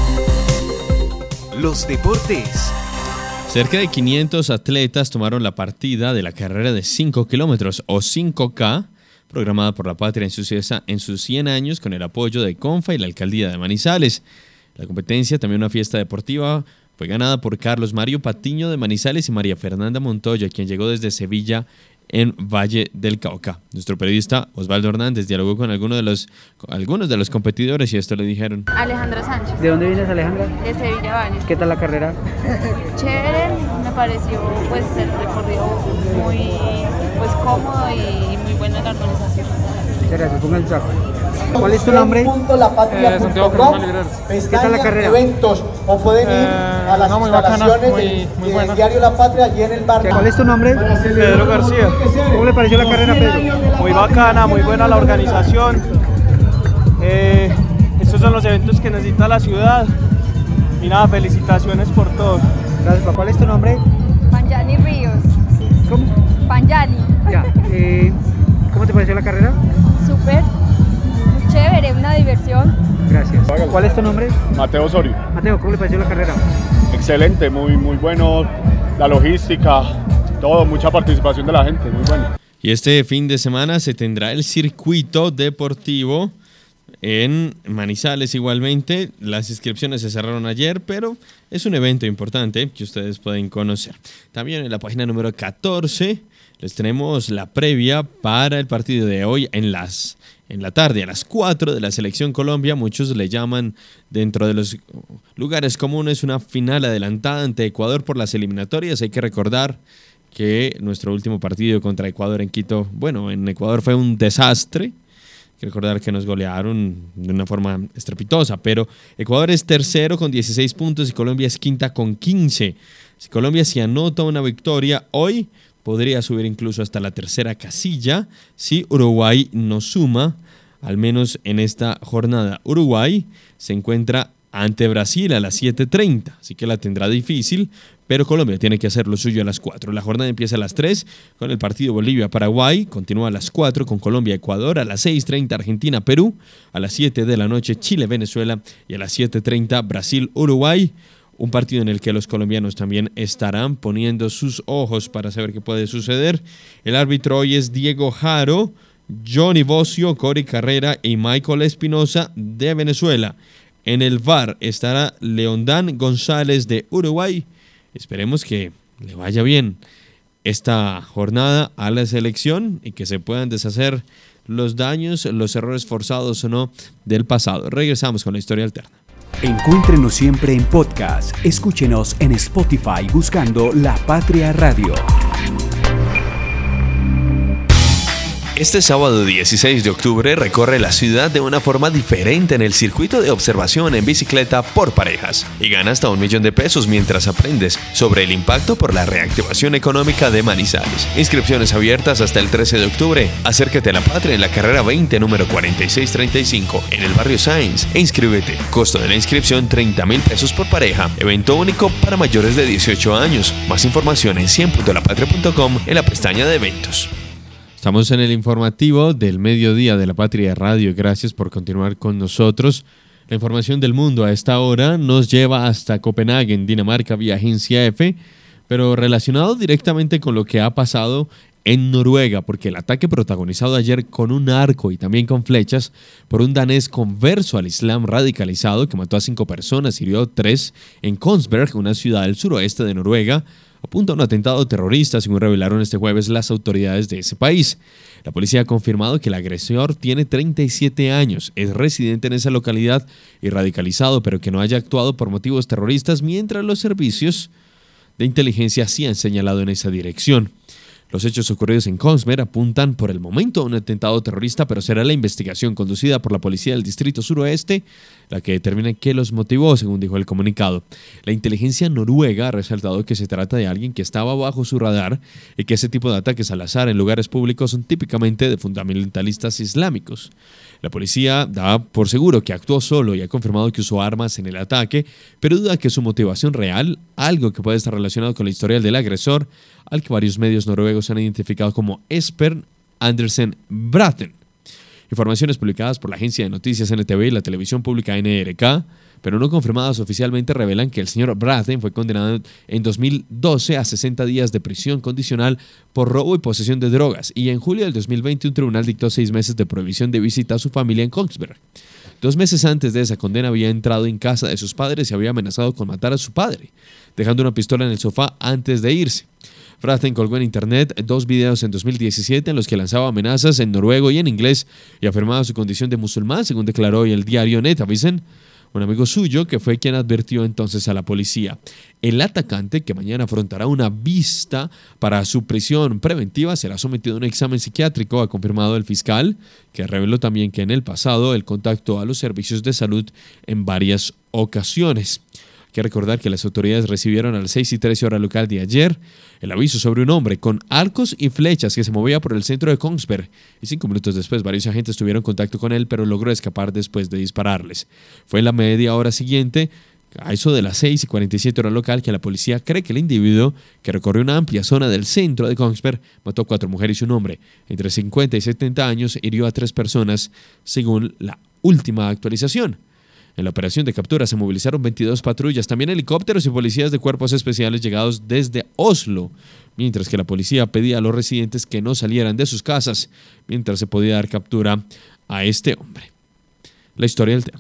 Los deportes. Cerca de quinientos atletas tomaron la partida de la carrera de cinco kilómetros o cinco K, programada por la Patria en sus, en sus cien años con el apoyo de CONFA y la Alcaldía de Manizales. La competencia, también una fiesta deportiva, fue ganada por Carlos Mario Patiño de Manizales y María Fernanda Montoya, quien llegó desde Sevilla en Valle del Cauca. Nuestro periodista Osvaldo Hernández dialogó con algunos de los con algunos de los competidores y esto le dijeron. Alejandra Sánchez. ¿De dónde vienes, Alejandra? De Sevilla Valle. ¿Qué tal la carrera? Chévere, me pareció pues el recorrido muy pues cómodo y muy buena la organización. Muchas gracias, ponga el saco. ¿Cuál es tu nombre? Eh, Santiago Carlos Liberales. ¿Qué tal la carrera? Eventos, o pueden ir eh, a las no, muy instalaciones bacana, muy, del, muy del diario La Patria allí en el barrio. ¿Cuál es tu nombre? Pedro García. ¿Cómo le pareció la carrera, Pedro? Muy bacana, muy buena la organización. Eh, estos son los eventos que necesita la ciudad. Y nada, felicitaciones por todo. Gracias, papá. ¿Cuál es tu nombre? Panjani Ríos. ¿Cómo? Panjani. Ya. Eh, ¿Cómo te pareció la carrera? Súper. Chévere, una diversión. Gracias. ¿Cuál es tu nombre? Mateo Osorio. Mateo, ¿cómo le pareció la carrera? Excelente, muy, muy bueno. La logística, todo, mucha participación de la gente, muy bueno. Y este fin de semana se tendrá el circuito deportivo en Manizales igualmente. Las inscripciones se cerraron ayer, pero es un evento importante que ustedes pueden conocer. También en la página número catorce les tenemos la previa para el partido de hoy en las en la tarde, a las cuatro de la Selección Colombia. Muchos le llaman, dentro de los lugares comunes, una final adelantada ante Ecuador por las eliminatorias. Hay que recordar que nuestro último partido contra Ecuador en Quito, bueno, en Ecuador fue un desastre. Hay que recordar que nos golearon de una forma estrepitosa, pero Ecuador es tercero con dieciséis puntos y Colombia es quinta con quince. Si Colombia se anota una victoria hoy, podría subir incluso hasta la tercera casilla si Uruguay no suma, al menos en esta jornada. Uruguay se encuentra ante Brasil a las siete treinta, así que la tendrá difícil, pero Colombia tiene que hacer lo suyo a las cuatro. La jornada empieza a las tres con el partido Bolivia-Paraguay, continúa a las cuatro con Colombia-Ecuador, a las seis treinta Argentina-Perú, a las siete de la noche Chile-Venezuela y a las siete treinta Brasil-Uruguay. Un partido en el que los colombianos también estarán poniendo sus ojos para saber qué puede suceder. El árbitro hoy es Diego Jaro, Johnny Bocio, Cory Carrera y Michael Espinosa de Venezuela. En el V A R estará Leondán González de Uruguay. Esperemos que le vaya bien esta jornada a la selección y que se puedan deshacer los daños, los errores forzados o no del pasado. Regresamos con la historia alterna. Encuéntrenos siempre en podcast. Escúchenos en Spotify buscando La Patria Radio. Este sábado dieciséis de octubre recorre la ciudad de una forma diferente en el circuito de observación en bicicleta por parejas y gana hasta un millón de pesos mientras aprendes sobre el impacto por la reactivación económica de Manizales. Inscripciones abiertas hasta el trece de octubre. Acércate a La Patria en la carrera veinte, número cuarenta y seis treinta y cinco, en el barrio Sáenz e inscríbete. Costo de la inscripción treinta mil pesos por pareja. Evento único para mayores de dieciocho años. Más información en cien punto la patria punto com en la pestaña de eventos. Estamos en el informativo del mediodía de La Patria Radio. Gracias por continuar con nosotros. La información del mundo a esta hora nos lleva hasta Copenhague, en Dinamarca, vía Agencia F, pero relacionado directamente con lo que ha pasado en Noruega, porque el ataque protagonizado ayer con un arco y también con flechas por un danés converso al Islam radicalizado que mató a cinco personas y hirió a tres en Kongsberg, una ciudad del suroeste de Noruega, apunta a un atentado terrorista, según revelaron este jueves las autoridades de ese país. La policía ha confirmado que el agresor tiene treinta y siete años, es residente en esa localidad y radicalizado, pero que no haya actuado por motivos terroristas, mientras los servicios de inteligencia sí han señalado en esa dirección. Los hechos ocurridos en Kongsberg apuntan por el momento a un atentado terrorista, pero será la investigación conducida por la policía del Distrito Suroeste la que determine qué los motivó, según dijo el comunicado. La inteligencia noruega ha resaltado que se trata de alguien que estaba bajo su radar y que ese tipo de ataques al azar en lugares públicos son típicamente de fundamentalistas islámicos. La policía da por seguro que actuó solo y ha confirmado que usó armas en el ataque, pero duda que su motivación real, algo que puede estar relacionado con la historia del agresor, al que varios medios noruegos han identificado como Esper Andersen Braten. Informaciones publicadas por la agencia de noticias N T V y la televisión pública N R K, pero no confirmadas oficialmente, revelan que el señor Braten fue condenado en dos mil doce a sesenta días de prisión condicional por robo y posesión de drogas, y en julio del dos mil veinte un tribunal dictó seis meses de prohibición de visita a su familia en Kongsberg. Dos meses antes de esa condena había entrado en casa de sus padres y había amenazado con matar a su padre, dejando una pistola en el sofá antes de irse. Braten colgó en internet dos videos en dos mil diecisiete en los que lanzaba amenazas en noruego y en inglés y afirmaba su condición de musulmán, según declaró hoy el diario Nettavisen, un amigo suyo que fue quien advirtió entonces a la policía. El atacante, que mañana afrontará una vista para su prisión preventiva, será sometido a un examen psiquiátrico, ha confirmado el fiscal, que reveló también que en el pasado él contactó a los servicios de salud en varias ocasiones. Hay que recordar que las autoridades recibieron a las seis y trece hora local de ayer el aviso sobre un hombre con arcos y flechas que se movía por el centro de Kongsberg, y cinco minutos después varios agentes tuvieron contacto con él, pero logró escapar después de dispararles. Fue en la media hora siguiente, a eso de las seis y cuarenta y siete hora local, que la policía cree que el individuo, que recorrió una amplia zona del centro de Kongsberg, mató a cuatro mujeres y un hombre entre cincuenta y setenta años, hirió a tres personas, según la última actualización. En la operación de captura se movilizaron veintidós patrullas, también helicópteros y policías de cuerpos especiales llegados desde Oslo, mientras que la policía pedía a los residentes que no salieran de sus casas mientras se podía dar captura a este hombre. La historia alterna.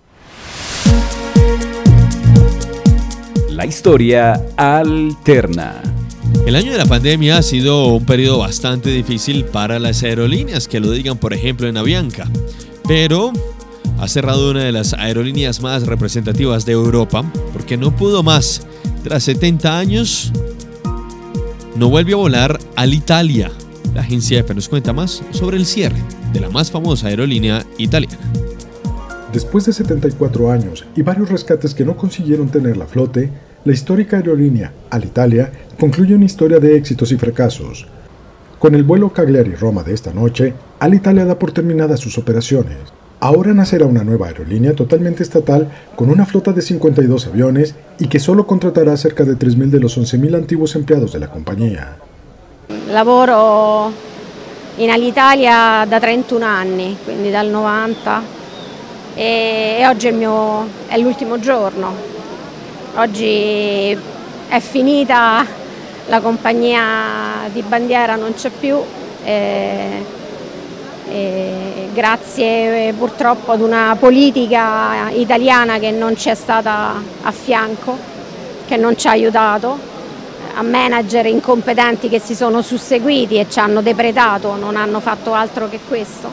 La historia alterna. El año de la pandemia ha sido un periodo bastante difícil para las aerolíneas, que lo digan por ejemplo en Avianca, pero ha cerrado una de las aerolíneas más representativas de Europa porque no pudo más. Tras setenta años, no vuelve a volar Alitalia. La agencia EFE nos cuenta más sobre el cierre de la más famosa aerolínea italiana. Después de setenta y cuatro años y varios rescates que no consiguieron tenerla a flote, la histórica aerolínea Alitalia concluye una historia de éxitos y fracasos. Con el vuelo Cagliari-Roma de esta noche, Alitalia da por terminadas sus operaciones. Ahora nacerá una nueva aerolínea totalmente estatal con una flota de cincuenta y dos aviones y que solo contratará cerca de tres mil de los once mil antiguos empleados de la compañía. Lavoro in Alitalia da trentuno anni, quindi dal novanta, e oggi è, il mio, è l'ultimo giorno. Oggi è finita la compagnia di bandiera, non c'è più. E E grazie purtroppo ad una politica italiana che non ci è stata a fianco, che non ci ha aiutato, a manager incompetenti che si sono susseguiti e ci hanno depredato, non hanno fatto altro che questo.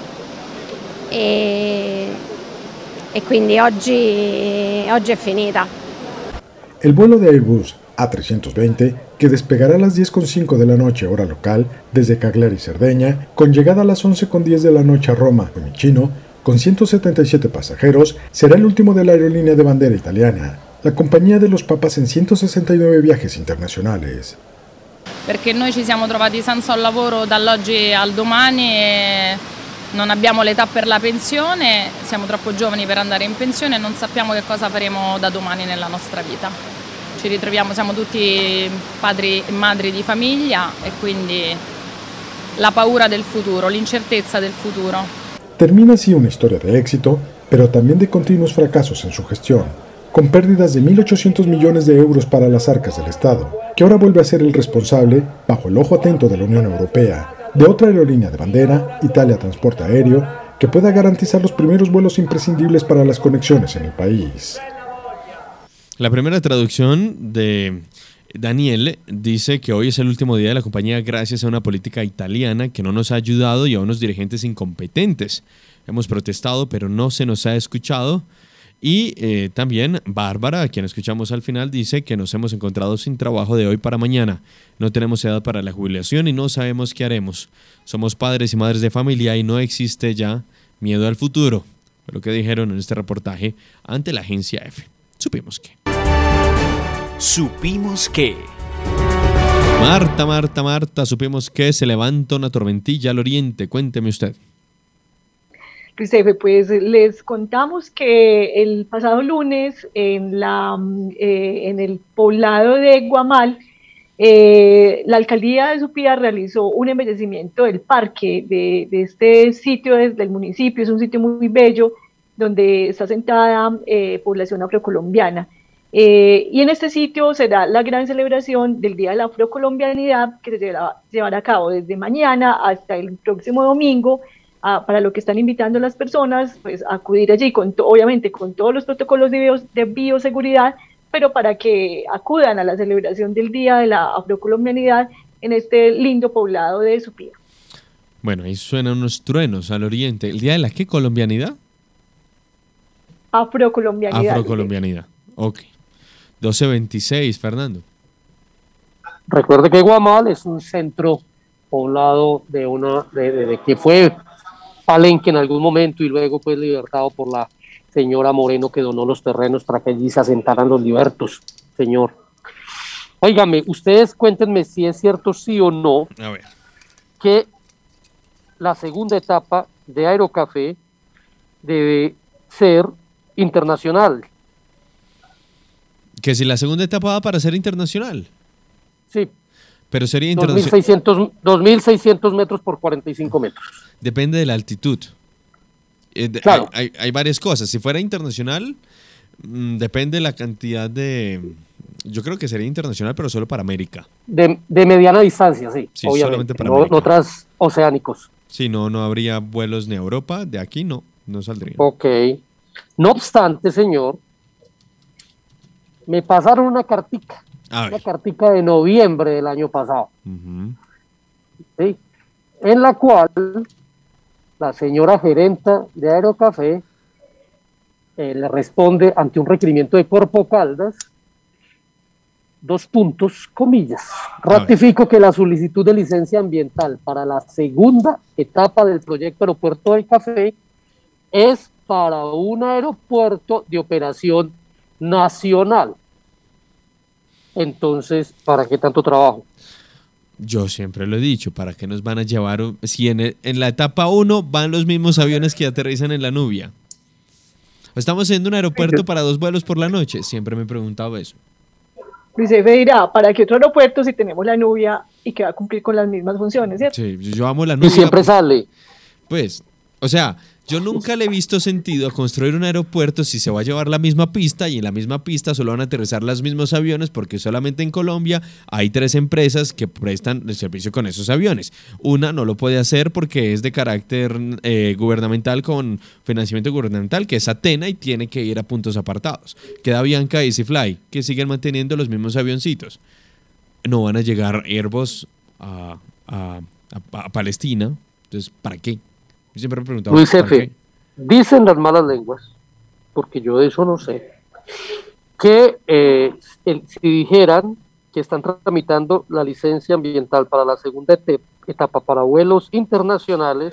E, e quindi oggi, oggi è finita. El vuelo de Airbus A trescientos veinte, que despegará a las diez con cinco de la noche hora local desde Cagliari, Cerdeña, con llegada a las once con diez de la noche a Roma, Fiumicino, con ciento setenta y siete pasajeros, será el último de la aerolínea de bandera italiana, la compañía de los papas en ciento sesenta y nueve viajes internacionales. Perché noi ci siamo trovati senza lavoro dall'oggi al domani e non abbiamo l'età per la pensione, siamo troppo giovani per andare in pensione e non sappiamo che cosa faremo da domani nella nostra vita. Ci ritroviamo, siamo tutti padri e madri di famiglia e quindi la paura del futuro, l'incertezza del futuro. Termina así una historia de éxito, pero también de continuos fracasos en su gestión, con pérdidas de mil ochocientos millones de euros para las arcas del Estado, que ahora vuelve a ser el responsable, bajo el ojo atento de la Unión Europea, de otra aerolínea de bandera, Italia Transporte Aéreo, que pueda garantizar los primeros vuelos imprescindibles para las conexiones en el país. La primera traducción de Daniel dice que hoy es el último día de la compañía gracias a una política italiana que no nos ha ayudado y a unos dirigentes incompetentes. Hemos protestado, pero no se nos ha escuchado Y eh, también Bárbara, a quien escuchamos al final, dice que nos hemos encontrado sin trabajo de hoy para mañana. No tenemos edad para la jubilación y no sabemos qué haremos. Somos padres y madres de familia y no existe ya miedo al futuro. Fue lo que dijeron en este reportaje ante la agencia F. Supimos que. Supimos que. Marta, Marta, Marta, supimos que se levanta una tormentilla al oriente. Cuénteme usted. Luis Efe, pues les contamos que el pasado lunes en, la, eh, en el poblado de Guamal, eh, la alcaldía de Supía realizó un embellecimiento del parque de, de este sitio desde el municipio. Es un sitio muy bello donde está sentada eh, población afrocolombiana. Eh, y en este sitio será la gran celebración del Día de la Afrocolombianidad que se llevará, llevará a cabo desde mañana hasta el próximo domingo. A, para lo que están invitando a las personas, pues a acudir allí, con to, obviamente con todos los protocolos de, bio, de bioseguridad, pero para que acudan a la celebración del Día de la Afrocolombianidad en este lindo poblado de Supía. Bueno, ahí suenan unos truenos al oriente. ¿El Día de la qué colombianidad? Afrocolombianidad. Afrocolombianidad, ok. doce veintiséis, Fernando. Recuerde que Guamal es un centro poblado de una de, de, de que fue Palenque en algún momento y luego fue libertado por la señora Moreno, que donó los terrenos para que allí se asentaran los libertos, señor. Óigame, ustedes cuéntenme si es cierto sí o no a ver. que la segunda etapa de Aerocafé debe ser internacional. Que si la segunda etapa va para ser internacional. Sí. Pero sería internacional. dos mil seiscientos metros por cuarenta y cinco metros. Depende de la altitud. Eh, de, claro. hay, hay, hay varias cosas. Si fuera internacional, mmm, depende de la cantidad de... Yo creo que sería internacional, pero solo para América. De, de mediana distancia, sí, sí obviamente. Solamente para no, América. No transoceánicos. Sí, no, no habría vuelos ni a Europa. De aquí no, no saldría. Ok. No obstante, señor, me pasaron una cartica. Una cartica de noviembre del año pasado. Uh-huh. ¿Sí? En la cual la señora gerenta de Aerocafé eh, le responde ante un requerimiento de Corpo Caldas, dos puntos, comillas. Ratifico que la solicitud de licencia ambiental para la segunda etapa del proyecto Aeropuerto del Café es para un aeropuerto de operación nacional. Entonces, ¿para qué tanto trabajo? Yo siempre lo he dicho, ¿para qué nos van a llevar? Si en, el, en la etapa uno van los mismos aviones que aterrizan en la Nubia. ¿Estamos haciendo un aeropuerto para dos vuelos por la noche? Siempre me he preguntado eso. Luis Efe dirá, ¿para qué otro aeropuerto si tenemos la Nubia y que va a cumplir con las mismas funciones, ¿cierto? Sí, yo amo la Nubia. Y siempre sale. Pues, o sea, yo nunca le he visto sentido a construir un aeropuerto si se va a llevar la misma pista y en la misma pista solo van a aterrizar los mismos aviones, porque solamente en Colombia hay tres empresas que prestan el servicio con esos aviones. Una no lo puede hacer porque es de carácter eh, gubernamental, con financiamiento gubernamental, que es Atena, y tiene que ir a puntos apartados. Queda Bianca y EasyFly, que siguen manteniendo los mismos avioncitos. No van a llegar Airbus a, a, a, a Palestina, entonces ¿para qué? Yo siempre me he preguntado. Luis Efe, dicen las malas lenguas, porque yo de eso no sé, que eh, el, si dijeran que están tramitando la licencia ambiental para la segunda et- etapa para vuelos internacionales,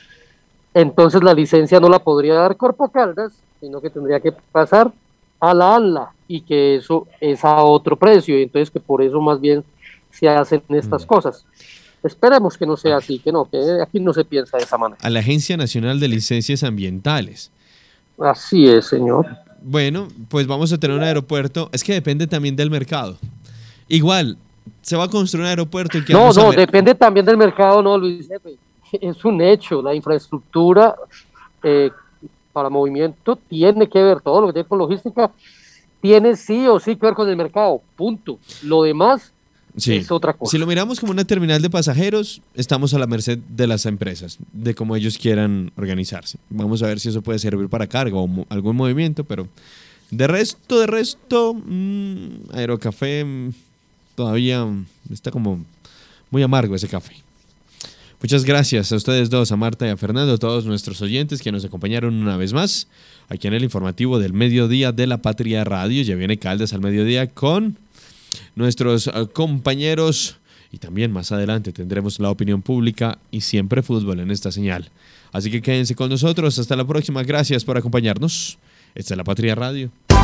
entonces la licencia no la podría dar Corpo Caldas, sino que tendría que pasar a la ANLA, y que eso es a otro precio, y entonces que por eso más bien se hacen estas mm. cosas. Esperemos que no sea así, que no, que aquí no se piensa de esa manera. A la Agencia Nacional de Licencias Ambientales. Así es, señor. Bueno, pues vamos a tener un aeropuerto. Es que depende también del mercado. Igual, se va a construir un aeropuerto y que No, no, ver... depende también del mercado, no, Luis. Es un hecho, la infraestructura eh, para movimiento tiene que ver, todo lo que tiene con logística tiene sí o sí que ver con el mercado, punto. Lo demás... Sí. Es otra cosa. Si lo miramos como una terminal de pasajeros, estamos a la merced de las empresas, de cómo ellos quieran organizarse. Vamos a ver si eso puede servir para carga o mo- algún movimiento, pero de resto, de resto, mmm, Aerocafé mmm, todavía está como muy amargo ese café. Muchas gracias a ustedes dos, a Marta y a Fernando, a todos nuestros oyentes que nos acompañaron una vez más aquí en el informativo del mediodía de la Patria Radio. Ya viene Caldas al mediodía con nuestros uh, compañeros y también más adelante tendremos la opinión pública y siempre fútbol en esta señal. Así que quédense con nosotros. Hasta la próxima. Gracias por acompañarnos. Esta es la Patria Radio.